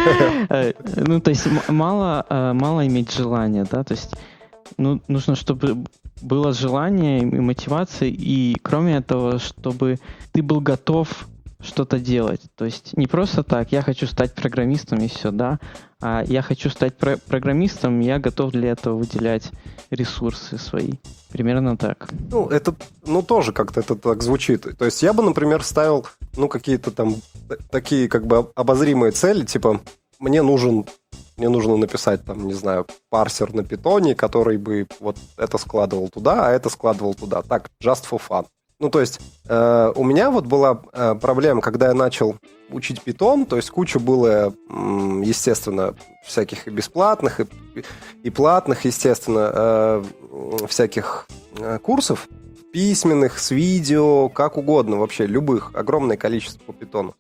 [SPEAKER 3] Ну, то есть мало, мало иметь желания, да, то есть ну, нужно, чтобы было желание и мотивация, и кроме этого, чтобы ты был готов что-то делать. То есть не просто так, я хочу стать программистом и все, да, а я хочу стать про- программистом, я готов для этого выделять ресурсы свои. Примерно так.
[SPEAKER 4] Ну, это, ну, тоже как-то это так звучит. То есть я бы, например, ставил, ну, какие-то там такие, как бы, обозримые цели, типа, мне нужен Мне нужно написать, там, не знаю, парсер на питоне, который бы вот это складывал туда, а это складывал туда. Так, just for fun. Ну, то есть, э, у меня вот была э, проблема, когда я начал учить питон, то есть куча было, э, естественно, всяких и бесплатных, и, и платных, естественно, э, всяких э, курсов. письменных, с видео, как угодно, вообще любых, огромное количество по питону.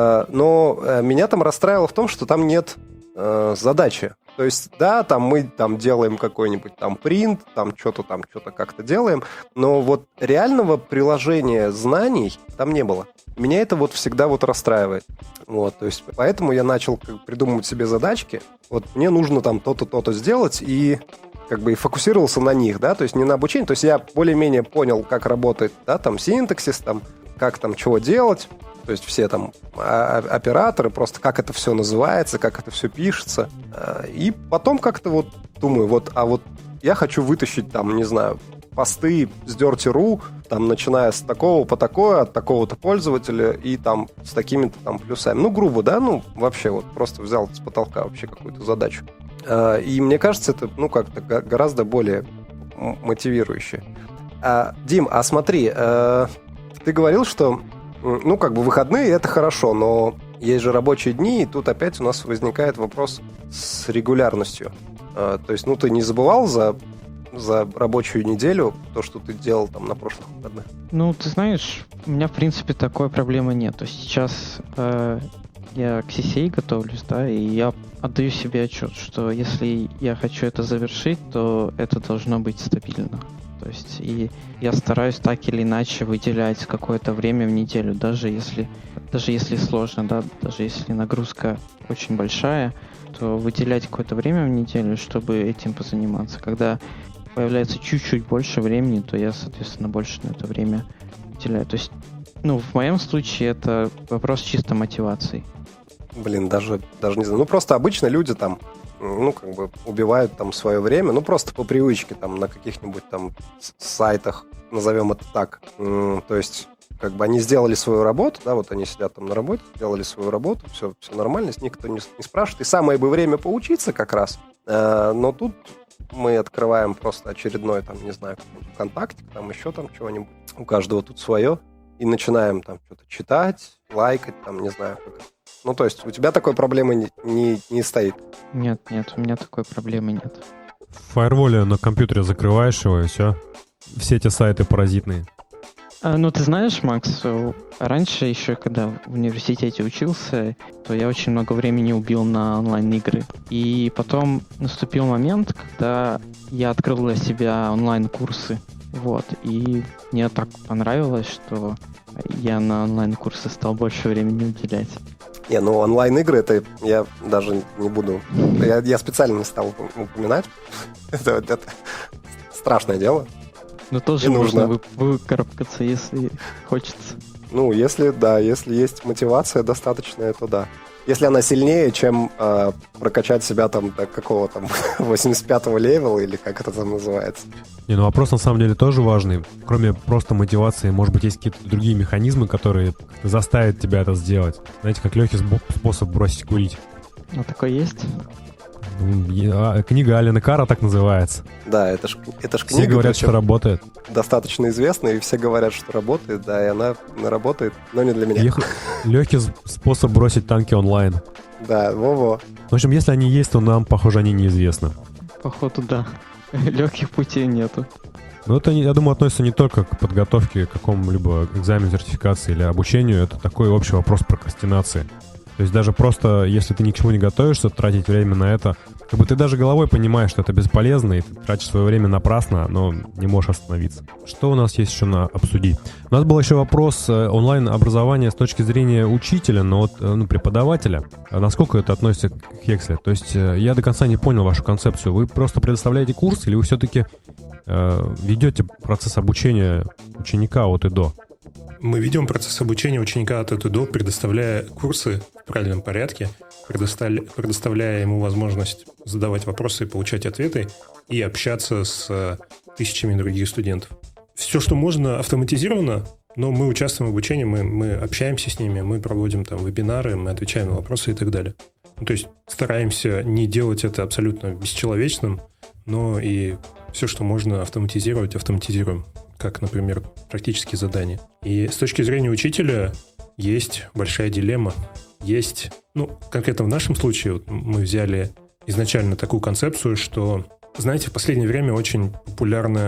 [SPEAKER 4] Но меня там расстраивало в том, что там нет задачи. То есть, да, там мы там делаем какой-нибудь там принт, там что-то там что-то как-то делаем, но вот реального приложения знаний там не было. Меня это вот всегда вот расстраивает. Вот, то есть, поэтому я начал придумывать себе задачки. Вот мне нужно там то-то, то-то сделать, и как бы и фокусировался на них, да, то есть не на обучении. То есть я более-менее понял, как работает, да, там синтаксис, там, как там чего делать. То есть все там операторы, просто как это все называется, как это все пишется. И потом как-то вот думаю, вот, а вот я хочу вытащить там, не знаю, посты с Dirty точка ру, там, начиная с такого по такое, от такого-то пользователя, и там с такими-то там плюсами. Ну, грубо, да, ну, вообще вот просто взял с потолка вообще какую-то задачу. И мне кажется, это, ну, как-то гораздо более мотивирующе. Дим, а смотри, ты говорил, что ну, как бы выходные — это хорошо, но есть же рабочие дни, и тут опять у нас возникает вопрос с регулярностью. То есть, ну, ты не забывал за, за рабочую неделю то, что ты делал там на прошлых выходных?
[SPEAKER 3] Ну, ты знаешь, у меня, в принципе, такой проблемы нет. То есть сейчас э, я к си си эй готовлюсь, да, и я отдаю себе отчет, что если я хочу это завершить, то это должно быть стабильно. То есть и я стараюсь так или иначе выделять какое-то время в неделю, даже если, даже если сложно, да, даже если нагрузка очень большая, то выделять какое-то время в неделю, чтобы этим позаниматься. Когда появляется чуть-чуть больше времени, то я, соответственно, больше на это время уделяю. То есть, ну, в моем случае это вопрос чисто мотивации.
[SPEAKER 4] Блин, даже, даже не знаю. Ну, просто обычно люди там, ну, как бы убивают там свое время, ну, просто по привычке там на каких-нибудь там сайтах, назовем это так. То есть, как бы они сделали свою работу, да, вот они сидят там на работе, сделали свою работу, все, все нормально, никто не, не спрашивает. И самое бы время поучиться как раз. Но тут мы открываем просто очередной, там, не знаю, ВКонтакте, там еще там чего-нибудь. У каждого тут свое. И начинаем там что-то читать, лайкать, там, не знаю, как это. Ну, то есть у тебя такой проблемы не, не, не стоит?
[SPEAKER 3] Нет, нет, у меня такой проблемы нет.
[SPEAKER 1] В фаерволе на компьютере закрываешь его, и все. Все эти сайты паразитные.
[SPEAKER 3] А, ну, ты знаешь, Макс, раньше еще, когда в университете учился, то я очень много времени убил на онлайн-игры. И потом наступил момент, когда я открыл для себя онлайн-курсы. Вот, и мне так понравилось, что я на онлайн-курсы стал больше времени уделять.
[SPEAKER 4] Не, ну онлайн-игры, это я даже не буду... Я, я специально не стал упоминать. это, это страшное дело.
[SPEAKER 3] Но тоже можно вы, выкарабкаться, если хочется.
[SPEAKER 4] Ну, если, да, если есть мотивация достаточная, то да. Если она сильнее, чем э, прокачать себя там до какого там восемьдесят пятого левела, или как это там называется.
[SPEAKER 1] Не, ну вопрос на самом деле тоже важный. Кроме просто мотивации, может быть, есть какие-то другие механизмы, которые заставят тебя это сделать. Знаете, как легкий способ бросить курить.
[SPEAKER 3] Ну, такой есть?
[SPEAKER 1] Книга Алена Карра так называется.
[SPEAKER 4] Да, это ж, это ж книга.
[SPEAKER 1] Все говорят, что работает.
[SPEAKER 4] Достаточно известная, и все говорят, что работает, да, и она работает, но не для меня.
[SPEAKER 1] Ех... Легкий способ бросить танки онлайн.
[SPEAKER 4] Да, во-во.
[SPEAKER 1] В общем, если они есть, то нам, похоже, они неизвестны.
[SPEAKER 3] Походу, да. Легких путей нету.
[SPEAKER 1] Но это, я думаю, относится не только к подготовке к какому-либо экзамену, сертификации или обучению. Это такой общий вопрос прокрастинации. То есть даже просто, если ты ни к чему не готовишься, тратить время на это, как бы ты даже головой понимаешь, что это бесполезно, и ты тратишь свое время напрасно, но не можешь остановиться. Что у нас есть еще на обсудить? У нас был еще вопрос онлайн-образования с точки зрения учителя, но вот, ну, преподавателя. Насколько это относится к Hexlet? То есть я до конца не понял вашу концепцию. Вы просто предоставляете курс, или вы все-таки э, ведете процесс обучения ученика от и до?
[SPEAKER 2] Мы ведем процесс обучения ученика от и до, предоставляя курсы в правильном порядке, предоставляя, предоставляя ему возможность задавать вопросы и получать ответы, и общаться с тысячами других студентов. Все, что можно, автоматизировано, но мы участвуем в обучении, мы, мы общаемся с ними, мы проводим там вебинары, мы отвечаем на вопросы и так далее. Ну, то есть стараемся не делать это абсолютно бесчеловечным, но и все, что можно автоматизировать, автоматизируем. Как, например, практические задания. И с точки зрения учителя есть большая дилемма. Есть, ну, конкретно в нашем случае вот мы взяли изначально такую концепцию, что, знаете, в последнее время очень популярна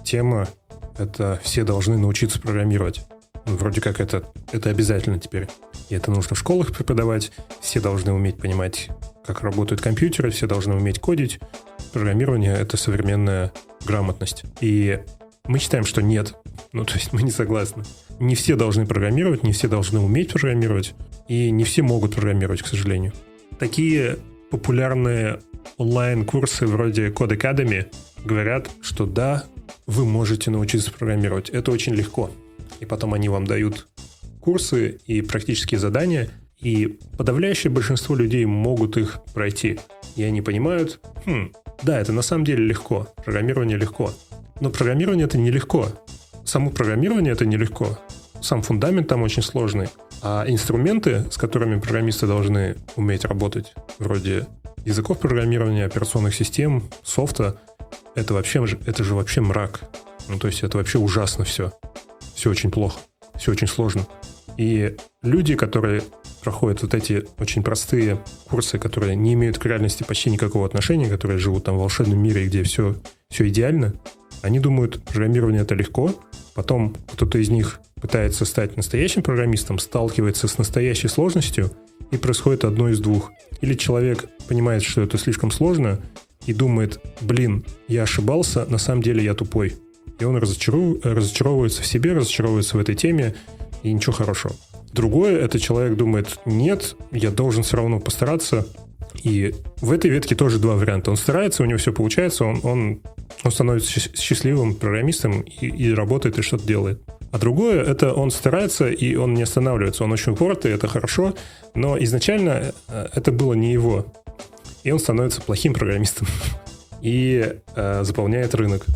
[SPEAKER 2] тема — это все должны научиться программировать. Ну, вроде как это, это обязательно теперь. И это нужно в школах преподавать. Все должны уметь понимать, как работают компьютеры, все должны уметь кодить. Программирование — это современная грамотность. И мы считаем, что нет. Ну, то есть мы не согласны. Не все должны программировать, не все должны уметь программировать, и не все могут программировать, к сожалению. Такие популярные онлайн-курсы вроде Code Academy говорят, что да, вы можете научиться программировать. Это очень легко. И потом они вам дают курсы и практические задания, и подавляющее большинство людей могут их пройти. И они понимают, хм, да, это на самом деле легко, программирование легко. Но программирование — это нелегко. Само программирование — это нелегко. Сам фундамент там очень сложный. А инструменты, с которыми программисты должны уметь работать, вроде языков программирования, операционных систем, софта, это вообще, это же вообще мрак. Ну, то есть это вообще ужасно все. Все очень плохо, все очень сложно. И люди, которые проходят вот эти очень простые курсы, которые не имеют к реальности почти никакого отношения, которые живут там в волшебном мире, где все, все идеально, они думают, программирование — это легко. Потом кто-то из них пытается стать настоящим программистом, сталкивается с настоящей сложностью, и происходит одно из двух. Или человек понимает, что это слишком сложно, и думает, блин, я ошибался, на самом деле я тупой. И он разочаров... разочаровывается в себе, разочаровывается в этой теме, и ничего хорошего. Другое, это человек думает, нет, я должен все равно постараться. И в этой ветке тоже два варианта. Он старается, у него все получается, он, он, он становится счастливым программистом и, и работает, и что-то делает. А другое, это он старается, и он не останавливается. Он очень упоротый, это хорошо, но изначально это было не его. И он становится плохим программистом и э, заполняет рынок.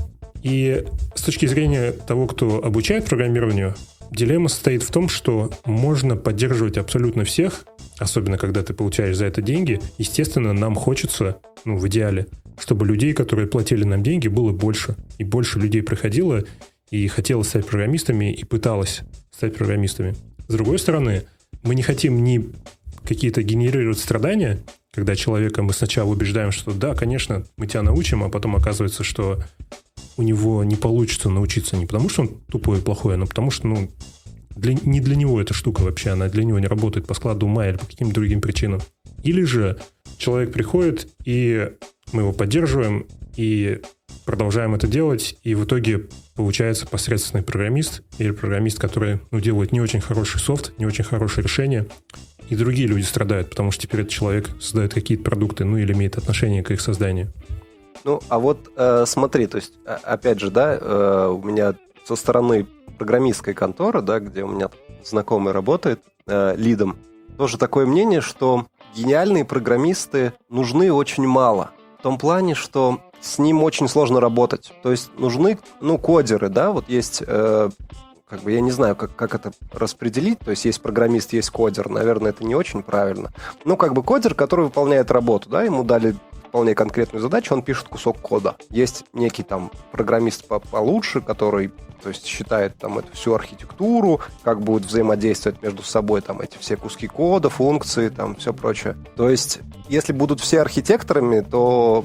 [SPEAKER 2] И с точки зрения того, кто обучает программированию, дилемма состоит в том, что можно поддерживать абсолютно всех, особенно когда ты получаешь за это деньги. Естественно, нам хочется, ну, в идеале, чтобы людей, которые платили нам деньги, было больше. И больше людей приходило и хотело стать программистами, и пыталось стать программистами. С другой стороны, мы не хотим ни какие-то генерировать страдания, когда человека мы сначала убеждаем, что да, конечно, мы тебя научим, а потом оказывается, что у него не получится научиться не потому, что он тупой и плохой, но потому что, ну, для, не для него эта штука вообще, она для него не работает по складу ума или по каким-то другим причинам. Или же человек приходит, и мы его поддерживаем, и продолжаем это делать, и в итоге получается посредственный программист или программист, который, ну, делает не очень хороший софт, не очень хорошее решение, и другие люди страдают, потому что теперь этот человек создает какие-то продукты, ну, или имеет отношение к их созданию.
[SPEAKER 4] Ну, а вот э, смотри, то есть, опять же, да, э, у меня со стороны программистской конторы, да, где у меня знакомый работает э, лидом, тоже такое мнение, что гениальные программисты нужны очень мало. В том плане, что с ним очень сложно работать. То есть нужны, ну, кодеры, да, вот есть... Э, как бы я не знаю, как, как это распределить. То есть есть программист, есть кодер. Наверное, это не очень правильно. Ну, как бы кодер, который выполняет работу, да, ему дали вполне конкретную задачу, он пишет кусок кода. Есть некий там программист получше, который, то есть, считает там эту всю архитектуру, как будут взаимодействовать между собой там эти все куски кода, функции, там все прочее. То есть, если будут все архитекторами, то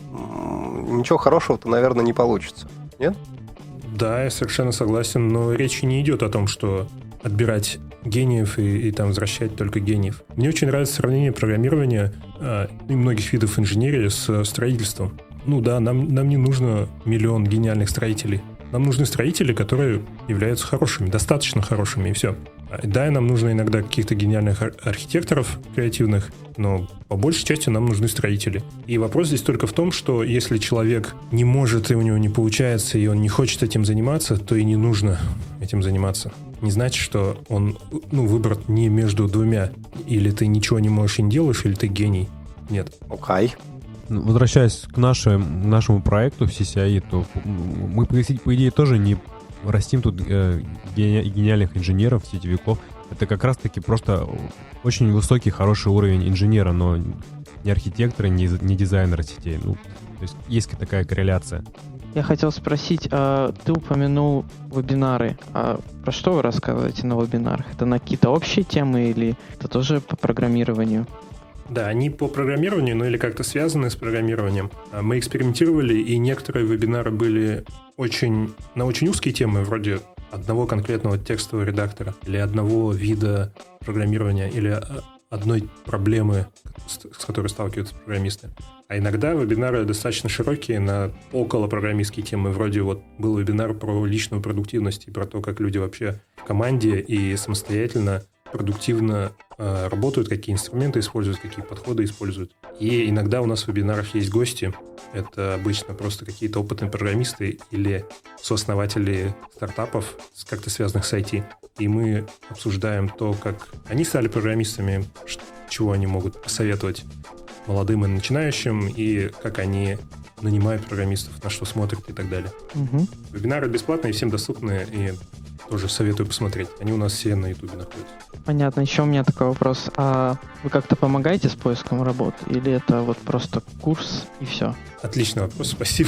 [SPEAKER 4] м- ничего хорошего-то, наверное, не получится. Нет?
[SPEAKER 2] Да, я совершенно согласен, но речи не идет о том, что отбирать гениев и, и там возвращать только гениев. Мне очень нравится сравнение программирования э, и многих видов инженерии с строительством. Ну да, нам, нам не нужно миллион гениальных строителей. Нам нужны строители, которые являются хорошими, достаточно хорошими, и все. Да, нам нужно иногда каких-то гениальных ар- архитекторов креативных, но по большей части нам нужны строители. И вопрос здесь только в том, что если человек не может, и у него не получается, и он не хочет этим заниматься, то и не нужно этим заниматься. Не значит, что он, ну, выбор не между двумя. Или ты ничего не можешь и не делаешь, или ты гений. Нет.
[SPEAKER 4] Окей. Okay.
[SPEAKER 1] Возвращаясь к нашему, нашему проекту в си си ай, то мы, по идее, тоже не растим тут э, гениальных инженеров, сетевиков. Это как раз-таки просто очень высокий, хороший уровень инженера, но не архитектора, не, не дизайнера сетей. Ну, то есть есть такая корреляция.
[SPEAKER 3] Я хотел спросить, а ты упомянул вебинары. А про что вы рассказываете на вебинарах? Это на какие-то общие темы или это тоже по программированию?
[SPEAKER 2] Да, они по программированию, ну или как-то связаны с программированием. Мы экспериментировали, и некоторые вебинары были очень, на очень узкие темы, вроде одного конкретного текстового редактора, или одного вида программирования, или одной проблемы, с которой сталкиваются программисты. А иногда вебинары достаточно широкие на околопрограммистские темы. Вроде вот был вебинар про личную продуктивность и про то, как люди вообще в команде и самостоятельно продуктивно э, работают, какие инструменты используют, какие подходы используют. И иногда у нас в вебинарах есть гости. Это обычно просто какие-то опытные программисты или сооснователи стартапов, как-то связанных с ай ти. И мы обсуждаем то, как они стали программистами, чего они могут посоветовать молодым и начинающим, и как они нанимают программистов, на что смотрят и так далее.
[SPEAKER 3] Угу.
[SPEAKER 2] Вебинары бесплатные, всем доступны, и тоже советую посмотреть. Они у нас все на Ютубе находятся.
[SPEAKER 3] Понятно. Еще у меня такой вопрос. А вы как-то помогаете с поиском работы? Или это вот просто курс и все?
[SPEAKER 2] Отличный вопрос, спасибо.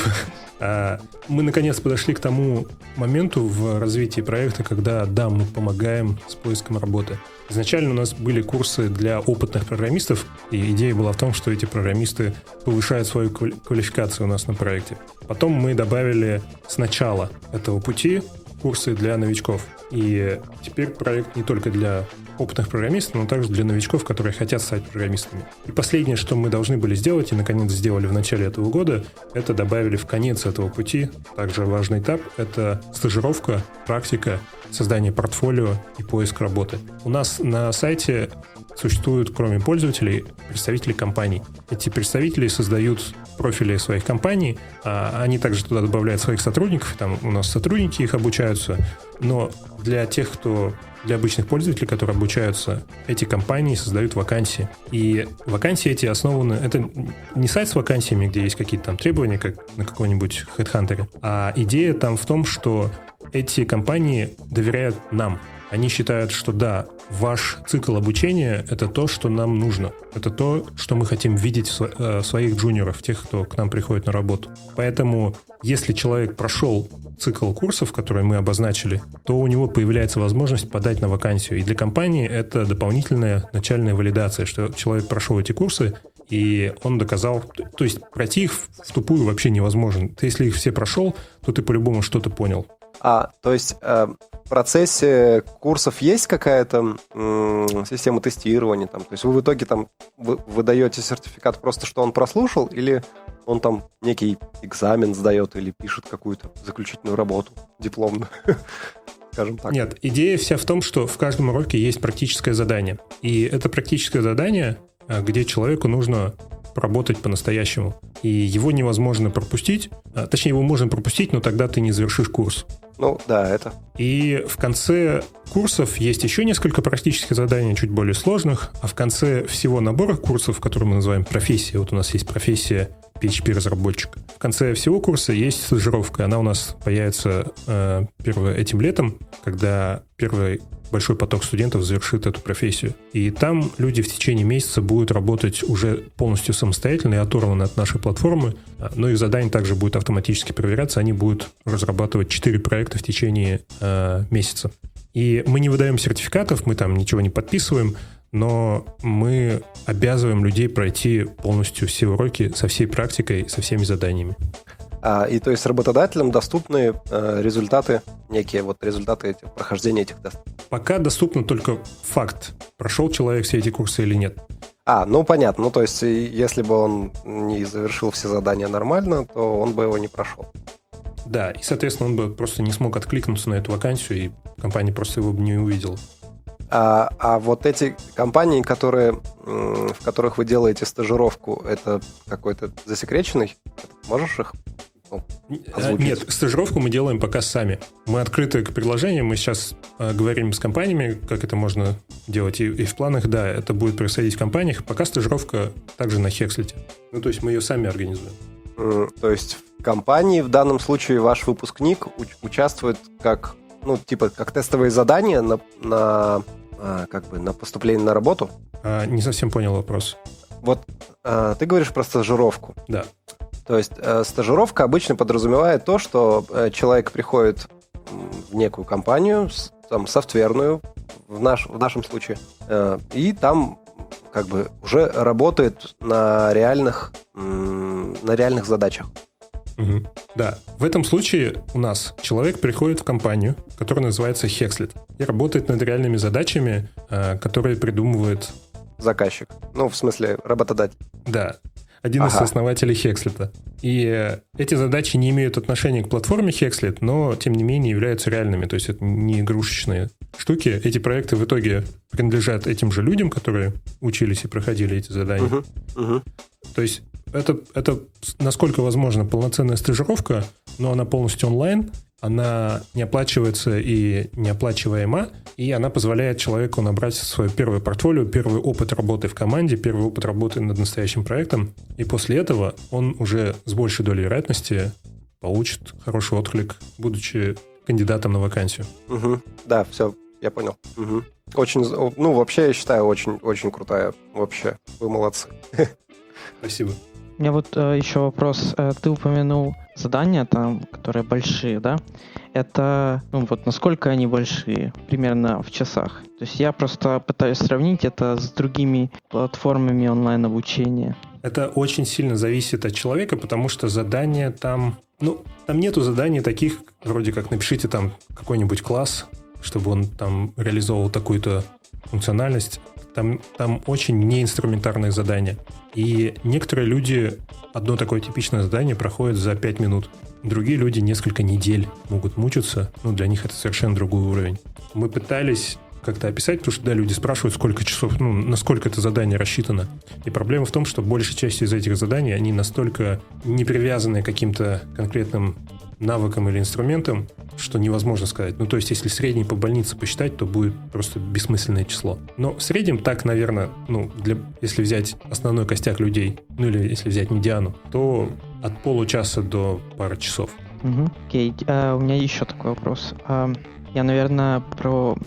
[SPEAKER 2] Мы, наконец, подошли к тому моменту в развитии проекта, когда, да, мы помогаем с поиском работы. Изначально у нас были курсы для опытных программистов, и идея была в том, что эти программисты повышают свою квалификацию у нас на проекте. Потом мы добавили с начала этого пути курсы для новичков. И теперь проект не только для опытных программистов, но также для новичков, которые хотят стать программистами. И последнее, что мы должны были сделать, и наконец сделали в начале этого года, это добавили в конец этого пути, также важный этап, это стажировка, практика, создание портфолио и поиск работы. У нас на сайте существуют, кроме пользователей, представители компаний. Эти представители создают профили своих компаний, а они также туда добавляют своих сотрудников, там у нас сотрудники их обучаются, но для тех, кто, для обычных пользователей, которые обучаются, эти компании создают вакансии. И вакансии эти основаны, это не сайт с вакансиями, где есть какие-то там требования, как на какой-нибудь HeadHunter, а идея там в том, что эти компании доверяют нам. Они считают, что да, ваш цикл обучения — это то, что нам нужно. Это то, что мы хотим видеть в своих джуниоров, тех, кто к нам приходит на работу. Поэтому, если человек прошел цикл курсов, которые мы обозначили, то у него появляется возможность подать на вакансию. И для компании это дополнительная начальная валидация, что человек прошел эти курсы, и он доказал... То есть пройти их в тупую вообще невозможно. Ты, если их все прошел, то ты по-любому что-то понял.
[SPEAKER 4] А, то есть э, в процессе курсов есть какая-то э, система тестирования? Там? То есть вы в итоге там вы, выдаете сертификат просто, что он прослушал, или он там некий экзамен сдает, или пишет какую-то заключительную работу дипломную? Скажем так.
[SPEAKER 2] Нет, идея вся в том, что в каждом уроке есть практическое задание. И это практическое задание, где человеку нужно работать по-настоящему. И его невозможно пропустить. А, точнее, его можно пропустить, но тогда ты не завершишь курс.
[SPEAKER 4] Ну, да, это.
[SPEAKER 2] И в конце курсов есть еще несколько практических заданий, чуть более сложных. А в конце всего набора курсов, которые мы называем профессия, вот у нас есть профессия пи эйч пи-разработчик. В конце всего курса есть стажировка. Она у нас появится э, первое, этим летом, когда первый большой поток студентов завершит эту профессию. И там люди в течение месяца будут работать уже полностью самостоятельно и оторваны от нашей платформы, но их задание также будет автоматически проверяться. Они будут разрабатывать четыре проекта в течение э, месяца. И мы не выдаем сертификатов, мы там ничего не подписываем, но мы обязываем людей пройти полностью все уроки со всей практикой, со всеми заданиями.
[SPEAKER 4] А, и то есть работодателям доступны э, результаты, некие вот результаты этих, прохождения этих тестов?
[SPEAKER 2] Пока доступно только факт, прошел человек все эти курсы или нет.
[SPEAKER 4] А, ну понятно. Ну то есть если бы он не завершил все задания нормально, то он бы его не прошел.
[SPEAKER 2] Да, и, соответственно, он бы просто не смог откликнуться на эту вакансию, и компания просто его бы не увидела.
[SPEAKER 4] А, а вот эти компании, которые, в которых вы делаете стажировку, это какой-то засекреченный? Можешь их ну, озвучить?
[SPEAKER 2] Нет, стажировку мы делаем пока сами. Мы открыты к предложениям, мы сейчас э, говорим с компаниями, как это можно делать, и, и в планах, да, это будет происходить в компаниях. Пока стажировка также на Hexlet. Ну, то есть мы ее сами организуем.
[SPEAKER 4] Mm, то есть в компании в данном случае ваш выпускник уч- участвует как, ну, типа, как тестовые задания на, на, а, как бы, на поступление на работу?
[SPEAKER 2] А, не совсем понял вопрос.
[SPEAKER 4] Вот а, ты говоришь про стажировку.
[SPEAKER 2] Да.
[SPEAKER 4] То есть э, стажировка обычно подразумевает то, что э, человек приходит в некую компанию, там, софтверную, в, наш, в нашем случае, э, и там как бы уже работает на реальных, на реальных задачах.
[SPEAKER 2] Угу. Да, в этом случае у нас человек приходит в компанию, которая называется Hexlet, и работает над реальными задачами, которые придумывает
[SPEAKER 4] заказчик. Ну, в смысле, работодатель.
[SPEAKER 2] Да, один
[SPEAKER 4] ага.
[SPEAKER 2] из основателей Hexlet. И эти задачи не имеют отношения к платформе Hexlet, но, тем не менее, являются реальными. То есть это не игрушечные штуки. Эти проекты в итоге принадлежат этим же людям, которые учились и проходили эти задания.
[SPEAKER 4] Uh-huh. Uh-huh.
[SPEAKER 2] То есть это, это, насколько возможно, полноценная стажировка, но она полностью онлайн, она не оплачивается и неоплачиваема, и она позволяет человеку набрать свое первое портфолио, первый опыт работы в команде, первый опыт работы над настоящим проектом, и после этого он уже с большей долей вероятности получит хороший отклик, будучи кандидатом на вакансию.
[SPEAKER 4] Угу. Да, все, я понял. Угу. Очень, ну, вообще, я считаю, очень, очень крутая. Вообще, вы молодцы.
[SPEAKER 2] Спасибо.
[SPEAKER 3] У меня вот э, еще вопрос. Э, ты упомянул задания, там, которые большие, да? Это, ну вот, насколько они большие? Примерно в часах. То есть я просто пытаюсь сравнить это с другими платформами онлайн-обучения.
[SPEAKER 2] Это очень сильно зависит от человека, потому что задания там... Ну, там нету заданий таких, вроде как напишите там какой-нибудь класс, чтобы он там реализовывал такую-то функциональность. Там, там очень неинструментарные задания. И некоторые люди одно такое типичное задание проходят за пять минут. Другие люди несколько недель могут мучиться. Ну, для них это совершенно другой уровень. Мы пытались как-то описать, потому что, да, люди спрашивают, сколько часов, ну, насколько это задание рассчитано. И проблема в том, что большая часть из этих заданий, они настолько не привязаны к каким-то конкретным навыкам или инструментам, что невозможно сказать. Ну, то есть, если средний по больнице посчитать, то будет просто бессмысленное число. Но в среднем так, наверное, ну, для, если взять основной костяк людей, ну, или если взять медиану, то от получаса до пары часов.
[SPEAKER 3] Угу. Окей, а, у меня еще такой вопрос. А, я, наверное, про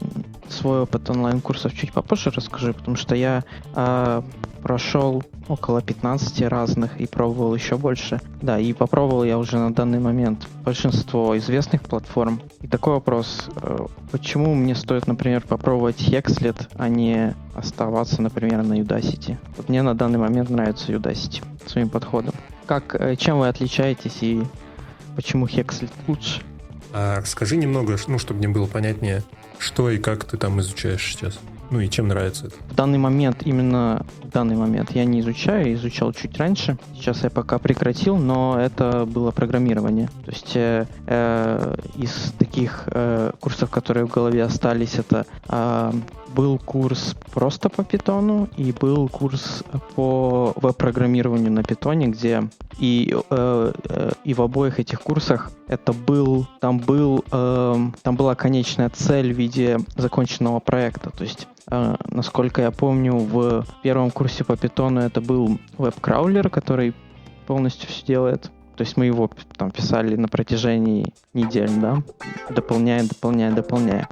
[SPEAKER 3] свой опыт онлайн-курсов чуть попозже расскажу, потому что я а, прошел около пятнадцати разных и пробовал еще больше. Да, и попробовал я уже на данный момент большинство известных платформ. И такой вопрос, почему мне стоит, например, попробовать Hexlet, а не оставаться, например, на Udacity? Вот мне на данный момент нравится Udacity своим подходом. Как, чем вы отличаетесь и почему Hexlet лучше?
[SPEAKER 2] А скажи немного, ну, чтобы мне было понятнее, что и как ты там изучаешь сейчас. Ну и чем нравится это?
[SPEAKER 3] В данный момент, именно в данный момент я не изучаю, изучал чуть раньше. Сейчас я пока прекратил, но это было программирование. То есть э, э, из таких э, курсов, которые в голове остались, это э, был курс просто по питону и был курс по веб-программированию на питоне, где и, э, э, и в обоих этих курсах это был, там, был, э, там была конечная цель в виде законченного проекта. То есть Uh, насколько я помню, в первом курсе по питону это был веб-краулер, который полностью все делает. То есть мы его там писали на протяжении недель, да, дополняя, дополняя, дополняя.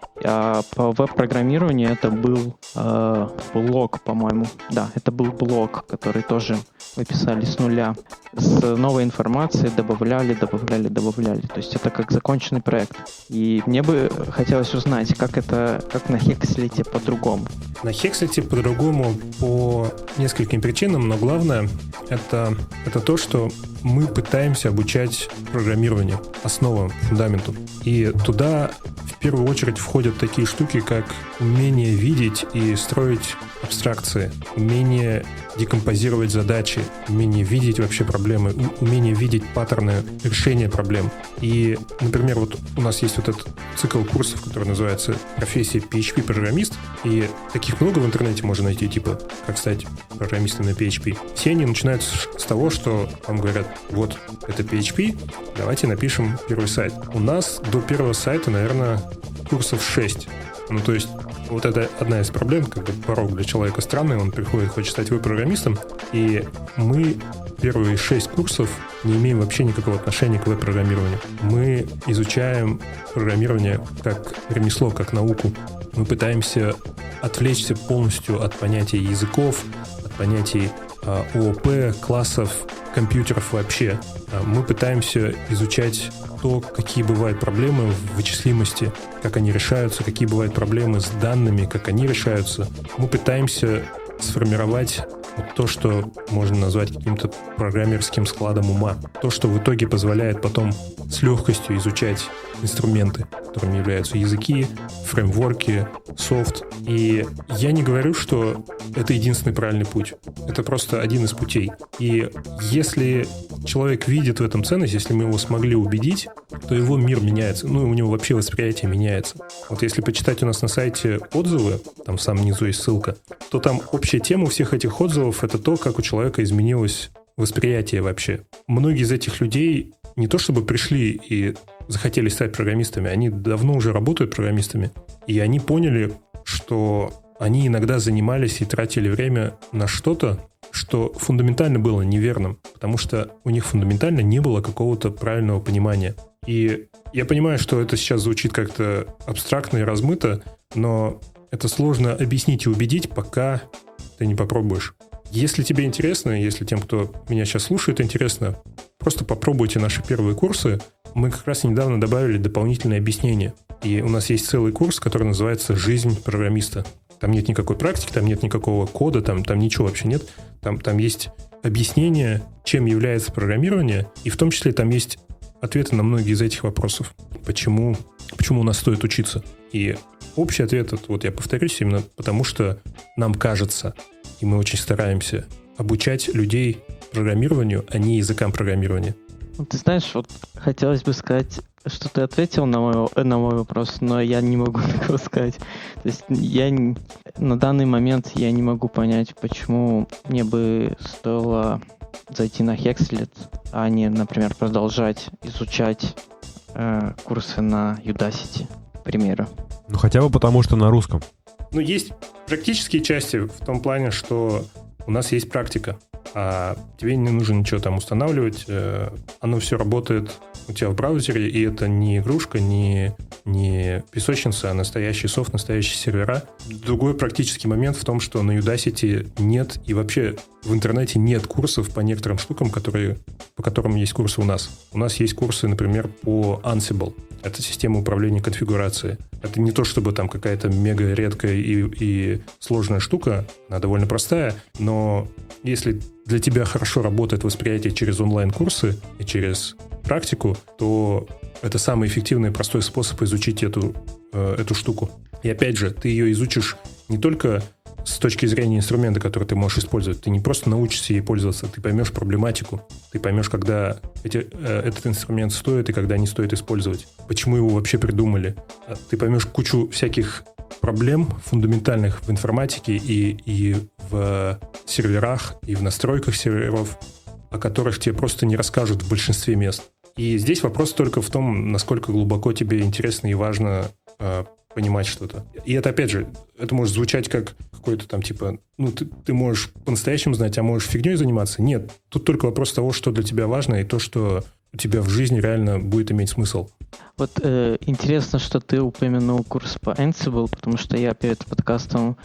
[SPEAKER 3] А по веб-программированию это был э, блок, по-моему. Да, это был блок, который тоже мы писали с нуля. С новой информацией добавляли, добавляли, добавляли. То есть это как законченный проект. И мне бы хотелось узнать, как это, как на Hexlet по-другому.
[SPEAKER 2] На Hexlet по-другому по нескольким причинам, но главное это, это то, что мы пытаемся обучать программированию, основам, фундаменту. И туда в первую очередь входят такие штуки, как умение видеть и строить абстракции, умение декомпозировать задачи, умение видеть вообще проблемы, умение видеть паттерны решения проблем. И, например, вот у нас есть вот этот цикл курсов, который называется «Профессия пи эйч пи-программист», и таких много в интернете можно найти, типа «Как стать программистом на пи эйч пи». Все они начинаются с того, что вам говорят: вот, это пи эйч пи, давайте напишем первый сайт. У нас до первого сайта, наверное, курсов шесть. Ну, то есть, вот это одна из проблем, как бы порог для человека странный, он приходит, хочет стать веб-программистом, и мы первые шесть курсов не имеем вообще никакого отношения к веб-программированию. Мы изучаем программирование как ремесло, как науку. Мы пытаемся отвлечься полностью от понятий языков, от понятий а, ООП, классов, компьютеров вообще. А, мы пытаемся изучать то, какие бывают проблемы в вычислимости, как они решаются, какие бывают проблемы с данными, как они решаются. Мы пытаемся сформировать вот то, что можно назвать каким-то программерским складом ума. То, что в итоге позволяет потом с легкостью изучать инструменты, которыми являются языки, фреймворки, софт. И я не говорю, что это единственный правильный путь. Это просто один из путей. И если человек видит в этом ценность, если мы его смогли убедить, то его мир меняется. Ну, и у него вообще восприятие меняется. Вот если почитать у нас на сайте отзывы, там в самом низу есть ссылка, то там общая тема у всех этих отзывов — это то, как у человека изменилось восприятие вообще. Многие из этих людей не то чтобы пришли и захотели стать программистами, они давно уже работают программистами, и они поняли, что они иногда занимались и тратили время на что-то, что фундаментально было неверным, потому что у них фундаментально не было какого-то правильного понимания. И я понимаю, что это сейчас звучит как-то абстрактно и размыто, но это сложно объяснить и убедить, пока ты не попробуешь. Если тебе интересно, если тем, кто меня сейчас слушает, интересно, просто попробуйте наши первые курсы. Мы как раз недавно добавили дополнительное объяснение. И у нас есть целый курс, который называется «Жизнь программиста». Там нет никакой практики, там нет никакого кода, там, там ничего вообще нет. Там, там есть объяснение, чем является программирование, и в том числе там есть ответы на многие из этих вопросов. Почему, почему у нас стоит учиться? И общий ответ, вот я повторюсь, именно потому что нам кажется, и мы очень стараемся обучать людей программированию, а не языкам программирования.
[SPEAKER 3] Ты знаешь, вот хотелось бы сказать, что ты ответил на мой, на мой вопрос, но я не могу такого сказать. То есть я на данный момент я не могу понять, почему мне бы стоило зайти на Hexlet, а не, например, продолжать изучать э, курсы на Udacity, к примеру.
[SPEAKER 1] Ну, хотя бы потому, что на русском.
[SPEAKER 2] Ну, есть практические части в том плане, что у нас есть практика, а тебе не нужно ничего там устанавливать, э, оно все работает у тебя в браузере, и это не игрушка, не, не песочница, а настоящий софт, настоящие сервера. Другой практический момент в том, что на Udacity нет, и вообще в интернете нет курсов по некоторым штукам, которые, по которым есть курсы у нас. У нас есть курсы, например, по Ansible. Это система управления конфигурацией. Это не то, чтобы там какая-то мега редкая и, и сложная штука, она довольно простая, но если для тебя хорошо работает восприятие через онлайн-курсы и через практику, то это самый эффективный и простой способ изучить эту, э, эту штуку. И опять же, ты ее изучишь не только с точки зрения инструмента, который ты можешь использовать. Ты не просто научишься ей пользоваться, ты поймешь проблематику, ты поймешь, когда эти, э, этот инструмент стоит и когда не стоит использовать, почему его вообще придумали. Ты поймешь кучу всяких проблем фундаментальных в информатике и, и в серверах, и в настройках серверов, о которых тебе просто не расскажут в большинстве мест. И здесь вопрос только в том, насколько глубоко тебе интересно и важно э, понимать что-то. И это, опять же, это может звучать как какой-то там типа, ну, ты, ты можешь по-настоящему знать, а можешь фигней заниматься. Нет, тут только вопрос того, что для тебя важно, и то, что у тебя в жизни реально будет иметь смысл.
[SPEAKER 3] Вот э, интересно, что ты упомянул курс по Ansible, потому что я перед подкастом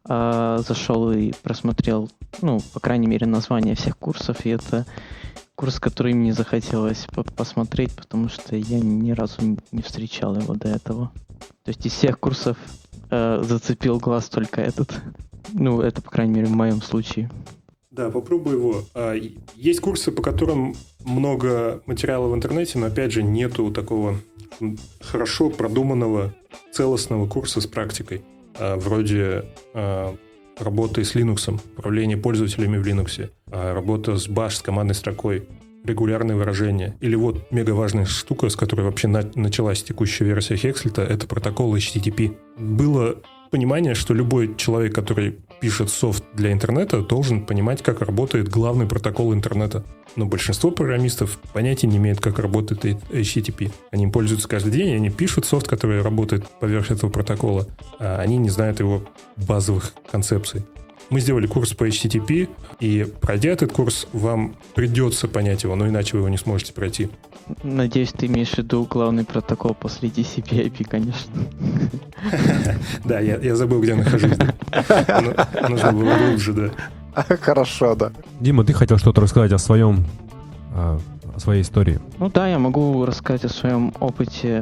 [SPEAKER 3] э, зашел и просмотрел, ну, по крайней мере, название всех курсов, и это курс, который мне захотелось посмотреть, потому что я ни разу не встречал его до этого. То есть из всех курсов э, зацепил глаз только этот. Ну, это, по крайней мере, в моем случае.
[SPEAKER 2] Да, попробуй его. Есть курсы, по которым много материала в интернете, но, опять же, нету такого хорошо продуманного, целостного курса с практикой. Вроде работы с Linux, управление пользователями в Linux, работа с Bash, с командной строкой, регулярные выражения. Или вот мега важная штука, с которой вообще на- началась текущая версия Hexlet, это протокол эйч ти ти пи. Было понимание, что любой человек, который пишет софт для интернета, должен понимать, как работает главный протокол интернета. Но большинство программистов понятия не имеют, как работает эйч ти ти пи. Они им пользуются каждый день, они пишут софт, который работает поверх этого протокола, а они не знают его базовых концепций. Мы сделали курс по эйч ти ти пи, и пройдя этот курс, вам придется понять его, но иначе вы его не сможете пройти.
[SPEAKER 3] Надеюсь, ты имеешь в виду главный протокол после ди си пи ай пи, конечно.
[SPEAKER 2] Да, я забыл, где нахожусь. Нужно было глубже, да.
[SPEAKER 4] Хорошо, да.
[SPEAKER 1] Дима, ты хотел что-то рассказать о своем, о своей истории?
[SPEAKER 3] Ну да, я могу рассказать о своем опыте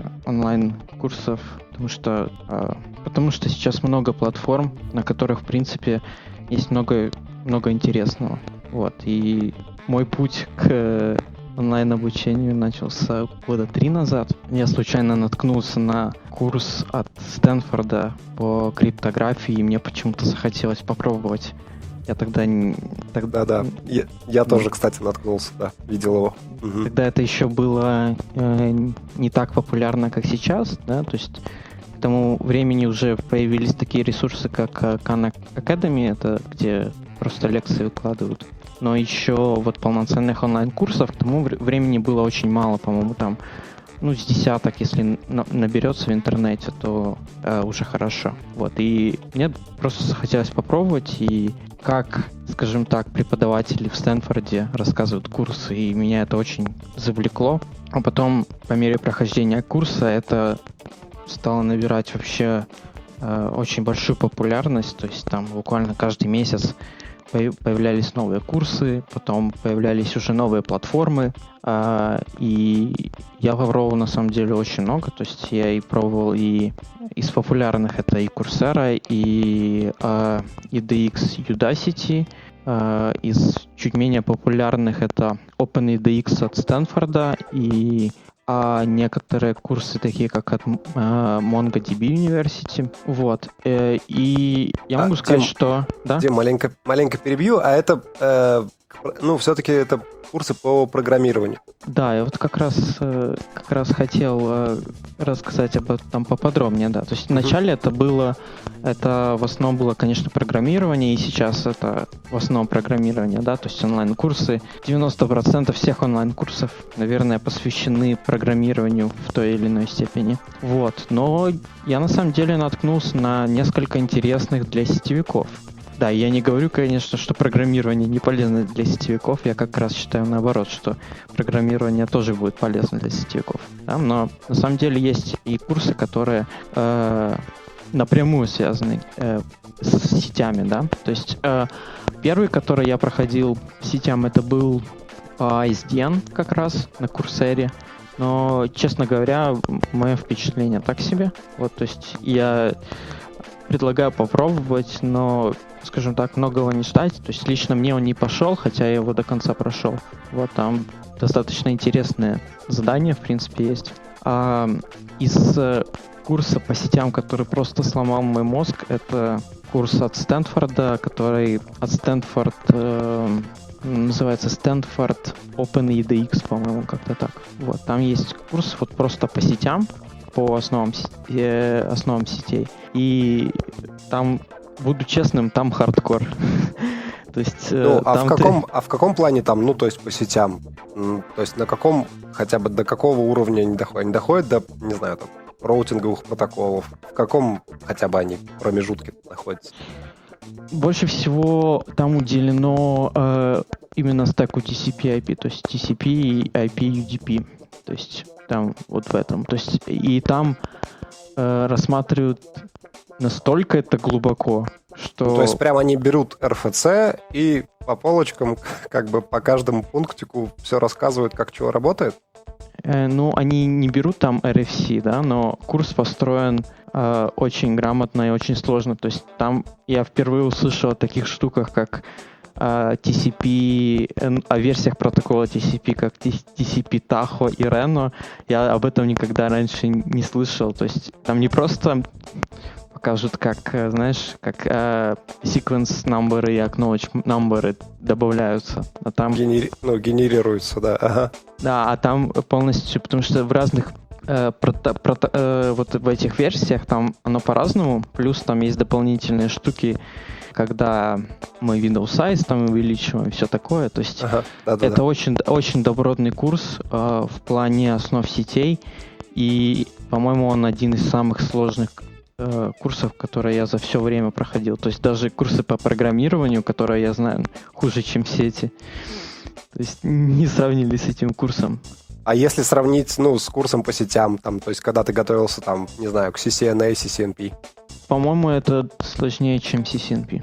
[SPEAKER 3] онлайн-курсов, потому что, потому что сейчас много платформ, на которых, в принципе, есть много, много интересного. Вот. И мой путь к онлайн-обучению начался года три назад. Я случайно наткнулся на курс от Стэнфорда по криптографии, и мне почему-то захотелось попробовать. Я тогда... тогда
[SPEAKER 4] Да-да, я, я тоже, кстати, наткнулся, да, видел его. Угу.
[SPEAKER 3] Тогда это еще было э, не так популярно, как сейчас, да, то есть к тому времени уже появились такие ресурсы, как Khan Academy, это где просто лекции выкладывают. Но еще вот полноценных онлайн-курсов к тому времени было очень мало, по-моему, там, ну, с десяток, если на- наберется в интернете, то э, уже хорошо. Вот, и мне просто захотелось попробовать, и как, скажем так, преподаватели в Стэнфорде рассказывают курсы, и меня это очень завлекло. А потом, по мере прохождения курса, это стало набирать вообще э, очень большую популярность, то есть там буквально каждый месяц появлялись новые курсы, потом появлялись уже новые платформы, э, и я попробовал на самом деле очень много, то есть я и пробовал и из популярных это и Coursera, и э, и ди экс Udacity, э, из чуть менее популярных это OpenEDX от Стэнфорда, и а некоторые курсы, такие как от э, MongoDB University. Вот. Э, и я могу
[SPEAKER 4] а,
[SPEAKER 3] сказать,
[SPEAKER 4] Дим,
[SPEAKER 3] что... Да?
[SPEAKER 4] Дим, маленько, маленько перебью, а это, э, ну, все-таки это курсы по программированию.
[SPEAKER 3] Да, я вот как раз, э, как раз хотел э, рассказать об этом поподробнее, да. То есть вначале это было, это в основном было, конечно, программирование, и сейчас это в основном программирование, да, то есть онлайн-курсы. девяносто процентов всех онлайн-курсов, наверное, посвящены программированию в той или иной степени. Вот, но я на самом деле наткнулся на несколько интересных для сетевиков. Да, я не говорю, конечно, что программирование не полезно для сетевиков. Я как раз считаю наоборот, что программирование тоже будет полезно для сетевиков. Да? Но на самом деле есть и курсы, которые э, напрямую связаны э, с сетями. Да? То есть э, первый, который я проходил с сетям, это был по эс ди эн как раз на Курсере. Но, честно говоря, мое впечатление так себе. Вот, то есть я предлагаю попробовать, но, скажем так, многого не ждать. То есть лично мне он не пошел, хотя я его до конца прошел. Вот там достаточно интересные задания, в принципе, есть. А из курса по сетям, который просто сломал мой мозг, это курс от Стэнфорда, который от Стэнфорд э, называется Stanford OpenEDX, по-моему, как-то так. Вот, там есть курс вот просто по сетям, по основам, э, основам сетей. И там, буду честным, там хардкор. То есть,
[SPEAKER 4] ну, а, в каком,
[SPEAKER 3] ты...
[SPEAKER 4] а в каком плане там, ну, то есть по сетям? То есть на каком, хотя бы до какого уровня они доходят? Они доходят до, не знаю, там, роутинговых протоколов? В каком хотя бы они промежутке находятся?
[SPEAKER 3] Больше всего там уделено э, именно стеку ти си пи ай пи, то есть ти си пи и ай пи ю ди пи. То есть там вот в этом. То есть и там э, рассматривают настолько это глубоко, что...
[SPEAKER 4] Ну, то есть прямо они берут эр эф си и по полочкам, как бы по каждому пунктику все рассказывают, как чего работает?
[SPEAKER 3] Э, ну, они не берут там эр эф си, да, но курс построен э, очень грамотно и очень сложно. То есть там я впервые услышал о таких штуках, как ти си пи, о версиях протокола ти си пи, как ти си пи Tahoe и Reno. Я об этом никогда раньше не слышал. То есть там не просто покажут, как, знаешь, как uh, sequence number и acknowledge number добавляются. А там...
[SPEAKER 4] Генери... Ну, генерируются, да. Ага.
[SPEAKER 3] Да, а там полностью, потому что в разных э, прото, прото, э, вот в этих версиях там оно по-разному, плюс там есть дополнительные штуки, когда мы Windows Size там увеличиваем, все такое. То есть ага, это да. очень, очень добротный курс э, в плане основ сетей, и, по-моему, он один из самых сложных э, курсов, которые я за все время проходил. То есть даже курсы по программированию, которые я знаю хуже, чем сети, то есть не сравнили с этим курсом.
[SPEAKER 4] А если сравнить, ну, с курсом по сетям, там, то есть когда ты готовился, там, не знаю, к си си эн эй, си си эн пи?
[SPEAKER 3] По-моему, это сложнее, чем си си эн пи.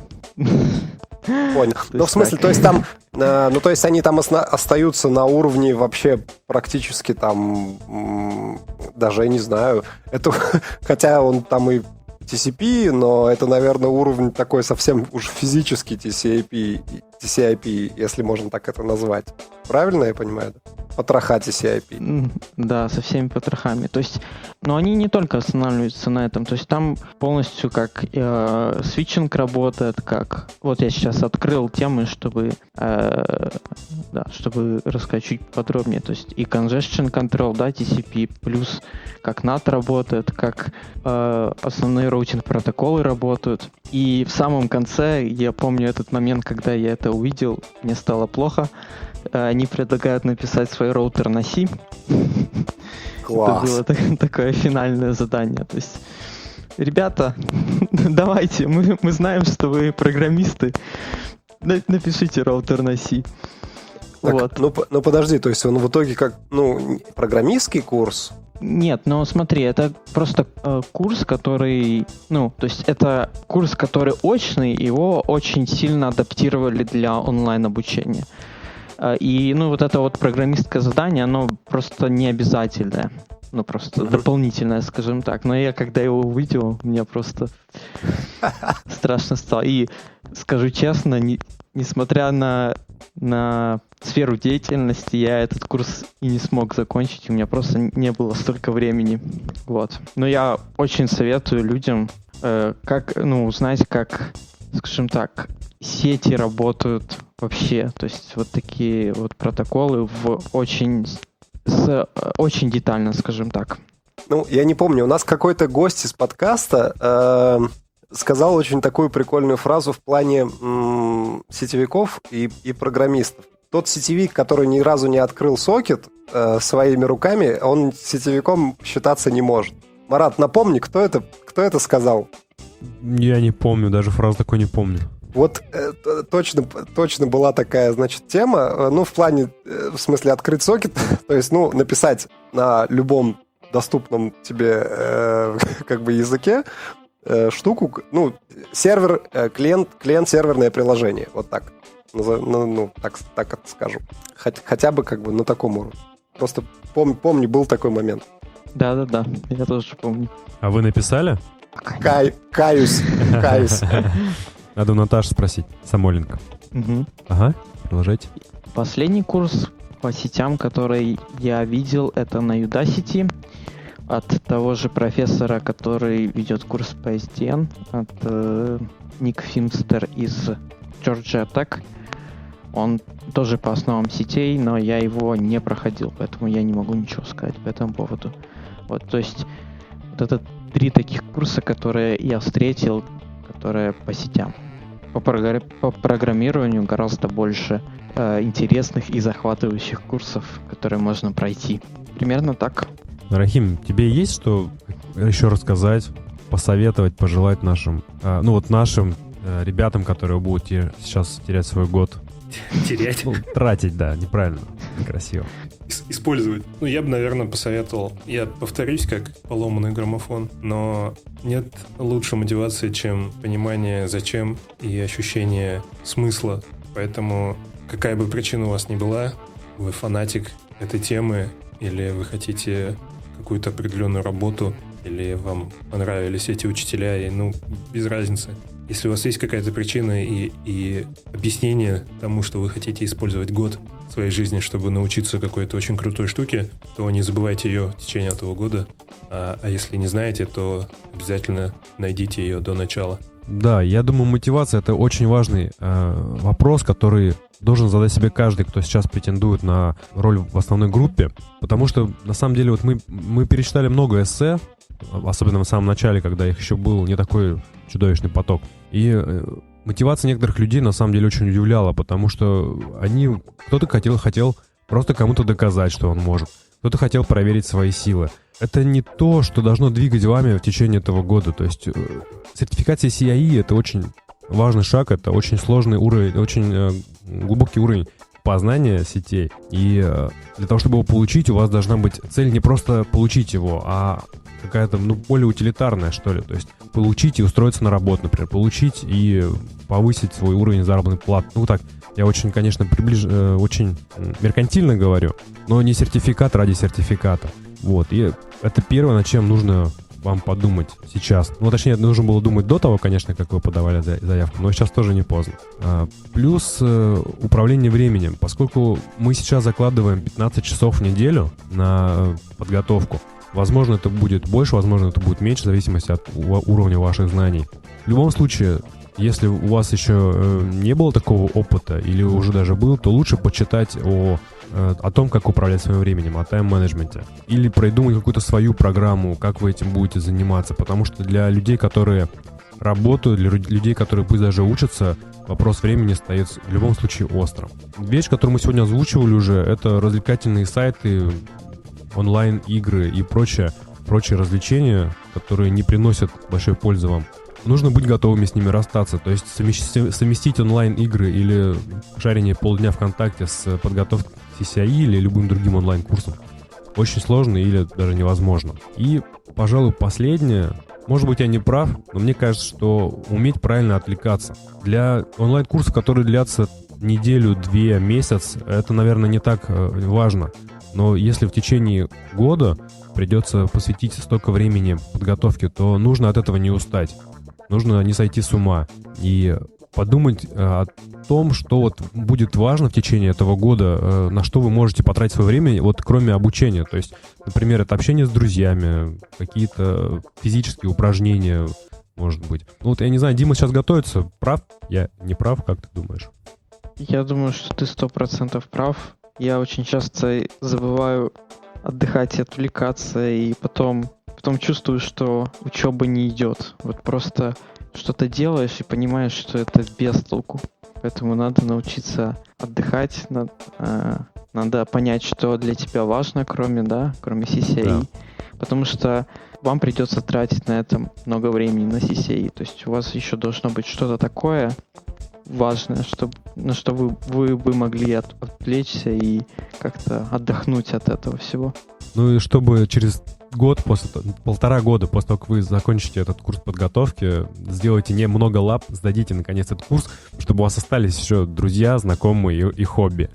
[SPEAKER 4] Понял. Ну, в смысле, то есть там, э, ну, то есть они там осна- остаются на уровне вообще практически там, м- даже, я не знаю, это, хотя он там и ти си пи, но это, наверное, уровень такой совсем уж физический ти си ай пи, ти си ай пи, если можно так это назвать. Правильно я понимаю? Потроха ти си ай пи.
[SPEAKER 3] Да, со всеми потрохами. То есть, но они не только останавливаются на этом. То есть там полностью как э, свитчинг работает, как... Вот я сейчас открыл темы, чтобы, э, да, чтобы рассказать чуть подробнее. То есть и congestion control, да, ти си пи, плюс как нат работает, как э, основные роутинг протоколы работают. И в самом конце, я помню этот момент, когда я это увидел, мне стало плохо. Они предлагают написать свой роутер на C.
[SPEAKER 4] Класс.
[SPEAKER 3] Это было так, такое финальное задание. То есть, ребята, давайте, мы, мы знаем, что вы программисты. Напишите роутер на C.
[SPEAKER 4] Так,
[SPEAKER 3] вот.
[SPEAKER 4] ну, ну подожди, то есть он в итоге как, ну, программистский курс?
[SPEAKER 3] Нет, но смотри, это просто э, курс, который, ну, то есть это курс, который очный, его очень сильно адаптировали для онлайн-обучения. И, ну, вот это вот программистское задание, оно просто не обязательное. Ну, просто mm-hmm. дополнительное, скажем так. Но я, когда его увидел, мне просто страшно стало. И, скажу честно, не, несмотря на, на сферу деятельности, я этот курс и не смог закончить. У меня просто не было столько времени. Вот. Но я очень советую людям, э, как, ну, узнать, как, скажем так, сети работают вообще, то есть вот такие вот протоколы в очень, с, очень детально, скажем так.
[SPEAKER 4] Ну, я не помню, у нас какой-то гость из подкаста э, сказал очень такую прикольную фразу в плане м- сетевиков и, и программистов. Тот сетевик, который ни разу не открыл сокет э, своими руками, он сетевиком считаться не может. Марат, напомни, кто это, кто это сказал?
[SPEAKER 1] Я не помню, даже фразу такой не помню.
[SPEAKER 4] Вот э, точно, точно была такая, значит, тема, э, ну, в плане, э, в смысле, открыть сокет, то есть, ну, написать на любом доступном тебе, э, как бы, языке э, штуку, ну, сервер, э, клиент, клиент-серверное приложение, вот так, ну, ну так, так это скажу, Хоть, хотя бы, как бы, на таком уровне. Просто пом, помню, был такой момент.
[SPEAKER 3] Да-да-да, я тоже помню.
[SPEAKER 1] А вы написали?
[SPEAKER 4] Кай, каюсь, каюсь.
[SPEAKER 1] Надо у Наташи спросить. Самойленко.
[SPEAKER 3] Угу.
[SPEAKER 1] Ага, продолжайте.
[SPEAKER 3] Последний курс по сетям, который я видел, это на Udacity от того же профессора, который ведет курс по эс ди эн, от э, Ник Финстер из Georgia Tech. Он тоже по основам сетей, но я его не проходил, поэтому я не могу ничего сказать по этому поводу. Вот, то есть вот это три таких курса, которые я встретил, которые по сетям. По, програ- по программированию гораздо больше э, интересных и захватывающих курсов, которые можно пройти. Примерно так.
[SPEAKER 1] Рахим, тебе есть что еще рассказать, посоветовать, пожелать нашим, э, ну вот нашим э, ребятам, которые будут те, сейчас терять свой год?
[SPEAKER 2] Терять?
[SPEAKER 1] Ну, тратить, да, неправильно, некрасиво.
[SPEAKER 2] Использовать. Ну, я бы, наверное, посоветовал. Я повторюсь, как поломанный граммофон, но нет лучшей мотивации, чем понимание, зачем и ощущение смысла. Поэтому, какая бы причина у вас ни была, вы фанатик этой темы, или вы хотите какую-то определенную работу, или вам понравились эти учителя, и, ну, без разницы. Если у вас есть какая-то причина и, и объяснение тому, что вы хотите использовать год своей жизни, чтобы научиться какой-то очень крутой штуке, то не забывайте ее в течение этого года. А, а если не знаете, то обязательно найдите ее до начала.
[SPEAKER 1] Да, я думаю, мотивация — это очень важный э, вопрос, который должен задать себе каждый, кто сейчас претендует на роль в основной группе. Потому что, на самом деле, вот мы, мы перечитали много эссе, особенно в самом начале, когда их еще был не такой чудовищный поток. И э, мотивация некоторых людей, на самом деле, очень удивляла, потому что они... Кто-то хотел, хотел просто кому-то доказать, что он может. Кто-то хотел проверить свои силы. Это не то, что должно двигать вами в течение этого года. То есть э, сертификация си ай и — это очень важный шаг, это очень сложный уровень, очень э, глубокий уровень познания сетей. И э, для того, чтобы его получить, у вас должна быть цель не просто получить его, а какая-то, ну, более утилитарная, что ли. То есть получить и устроиться на работу, например. Получить и повысить свой уровень заработной платы. Ну, так, я очень, конечно, приближ... э, очень меркантильно говорю, но не сертификат ради сертификата. Вот, и это первое, над чем нужно вам подумать сейчас. Ну, точнее, нужно было думать до того, конечно, как вы подавали заявку, но сейчас тоже не поздно. А, плюс э, управление временем. Поскольку мы сейчас закладываем пятнадцать часов в неделю на подготовку, возможно, это будет больше, возможно, это будет меньше, в зависимости от уровня ваших знаний. В любом случае, если у вас еще э, не было такого опыта или уже даже был, то лучше почитать о, э, о том, как управлять своим временем, о тайм-менеджменте. Или придумать какую-то свою программу, как вы этим будете заниматься. Потому что для людей, которые работают, для людей, которые пусть даже учатся, вопрос времени стоит в любом случае острым. Вещь, которую мы сегодня озвучивали уже, это развлекательные сайты, онлайн-игры и прочее, прочие развлечения, которые не приносят большой пользы вам. Нужно быть готовыми с ними расстаться. То есть совместить онлайн-игры или шарение полдня ВКонтакте с подготовкой к си си ай или любым другим онлайн-курсом очень сложно или даже невозможно. И, пожалуй, последнее. Может быть, я не прав, но мне кажется, что уметь правильно отвлекаться. Для онлайн-курсов, которые длятся неделю, две, месяц, это, наверное, не так важно. Но если в течение года придется посвятить столько времени подготовке, то нужно от этого не устать. Нужно не сойти с ума и подумать о том, что вот будет важно в течение этого года, на что вы можете потратить свое время, вот кроме обучения. То есть, например, это общение с друзьями, какие-то физические упражнения, может быть. Ну вот, я не знаю, Дима сейчас готовится. Прав? Я не прав? Как ты думаешь?
[SPEAKER 3] Я думаю, что ты сто процентов прав. Я очень часто забываю отдыхать и отвлекаться, и потом... Потом чувствую, что учеба не идет. Вот просто что-то делаешь и понимаешь, что это без толку. Поэтому надо научиться отдыхать, надо, э, надо понять, что для тебя важно, кроме, да, кроме си си ай. Да. Потому что вам придется тратить на это много времени, на си си ай. То есть у вас еще должно быть что-то такое важное, чтобы, на что вы, вы бы могли от, отвлечься и как-то отдохнуть от этого всего.
[SPEAKER 1] Ну и чтобы через год, после, полтора года после того, как вы закончите этот курс подготовки, сделайте не много лап, сдадите наконец этот курс, чтобы у вас остались еще друзья, знакомые и, и хобби.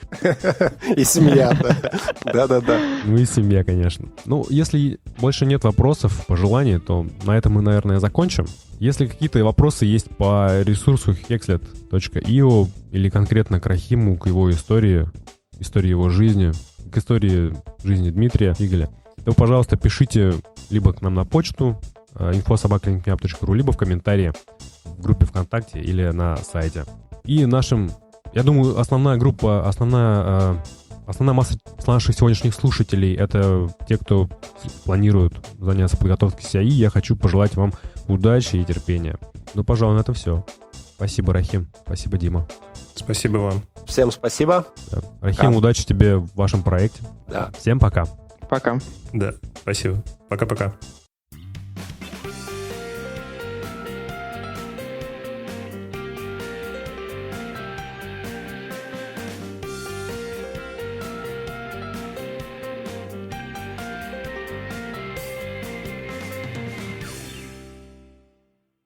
[SPEAKER 4] И семья, да-да-да.
[SPEAKER 1] Ну и семья, конечно. Ну, если больше нет вопросов, пожеланий, то на этом мы, наверное, закончим. Если какие-то вопросы есть по ресурсу hexlet точка io или конкретно к Рахиму, к его истории, истории его жизни, к истории жизни Дмитрия Фигеля, то, пожалуйста, пишите либо к нам на почту инфо собака линкмеап точка ру, либо в комментарии в группе ВКонтакте или на сайте. И нашим, я думаю, основная группа, основная, основная масса наших сегодняшних слушателей — это те, кто планирует заняться подготовкой к си ай. Я хочу пожелать вам удачи и терпения. Ну, пожалуй, на это все. Спасибо, Рахим. Спасибо, Дима.
[SPEAKER 2] Спасибо вам.
[SPEAKER 4] Всем спасибо.
[SPEAKER 1] Да. Рахим, пока. Удачи тебе в вашем проекте.
[SPEAKER 4] Да.
[SPEAKER 1] Всем пока.
[SPEAKER 3] Пока.
[SPEAKER 2] Да, спасибо. Пока-пока.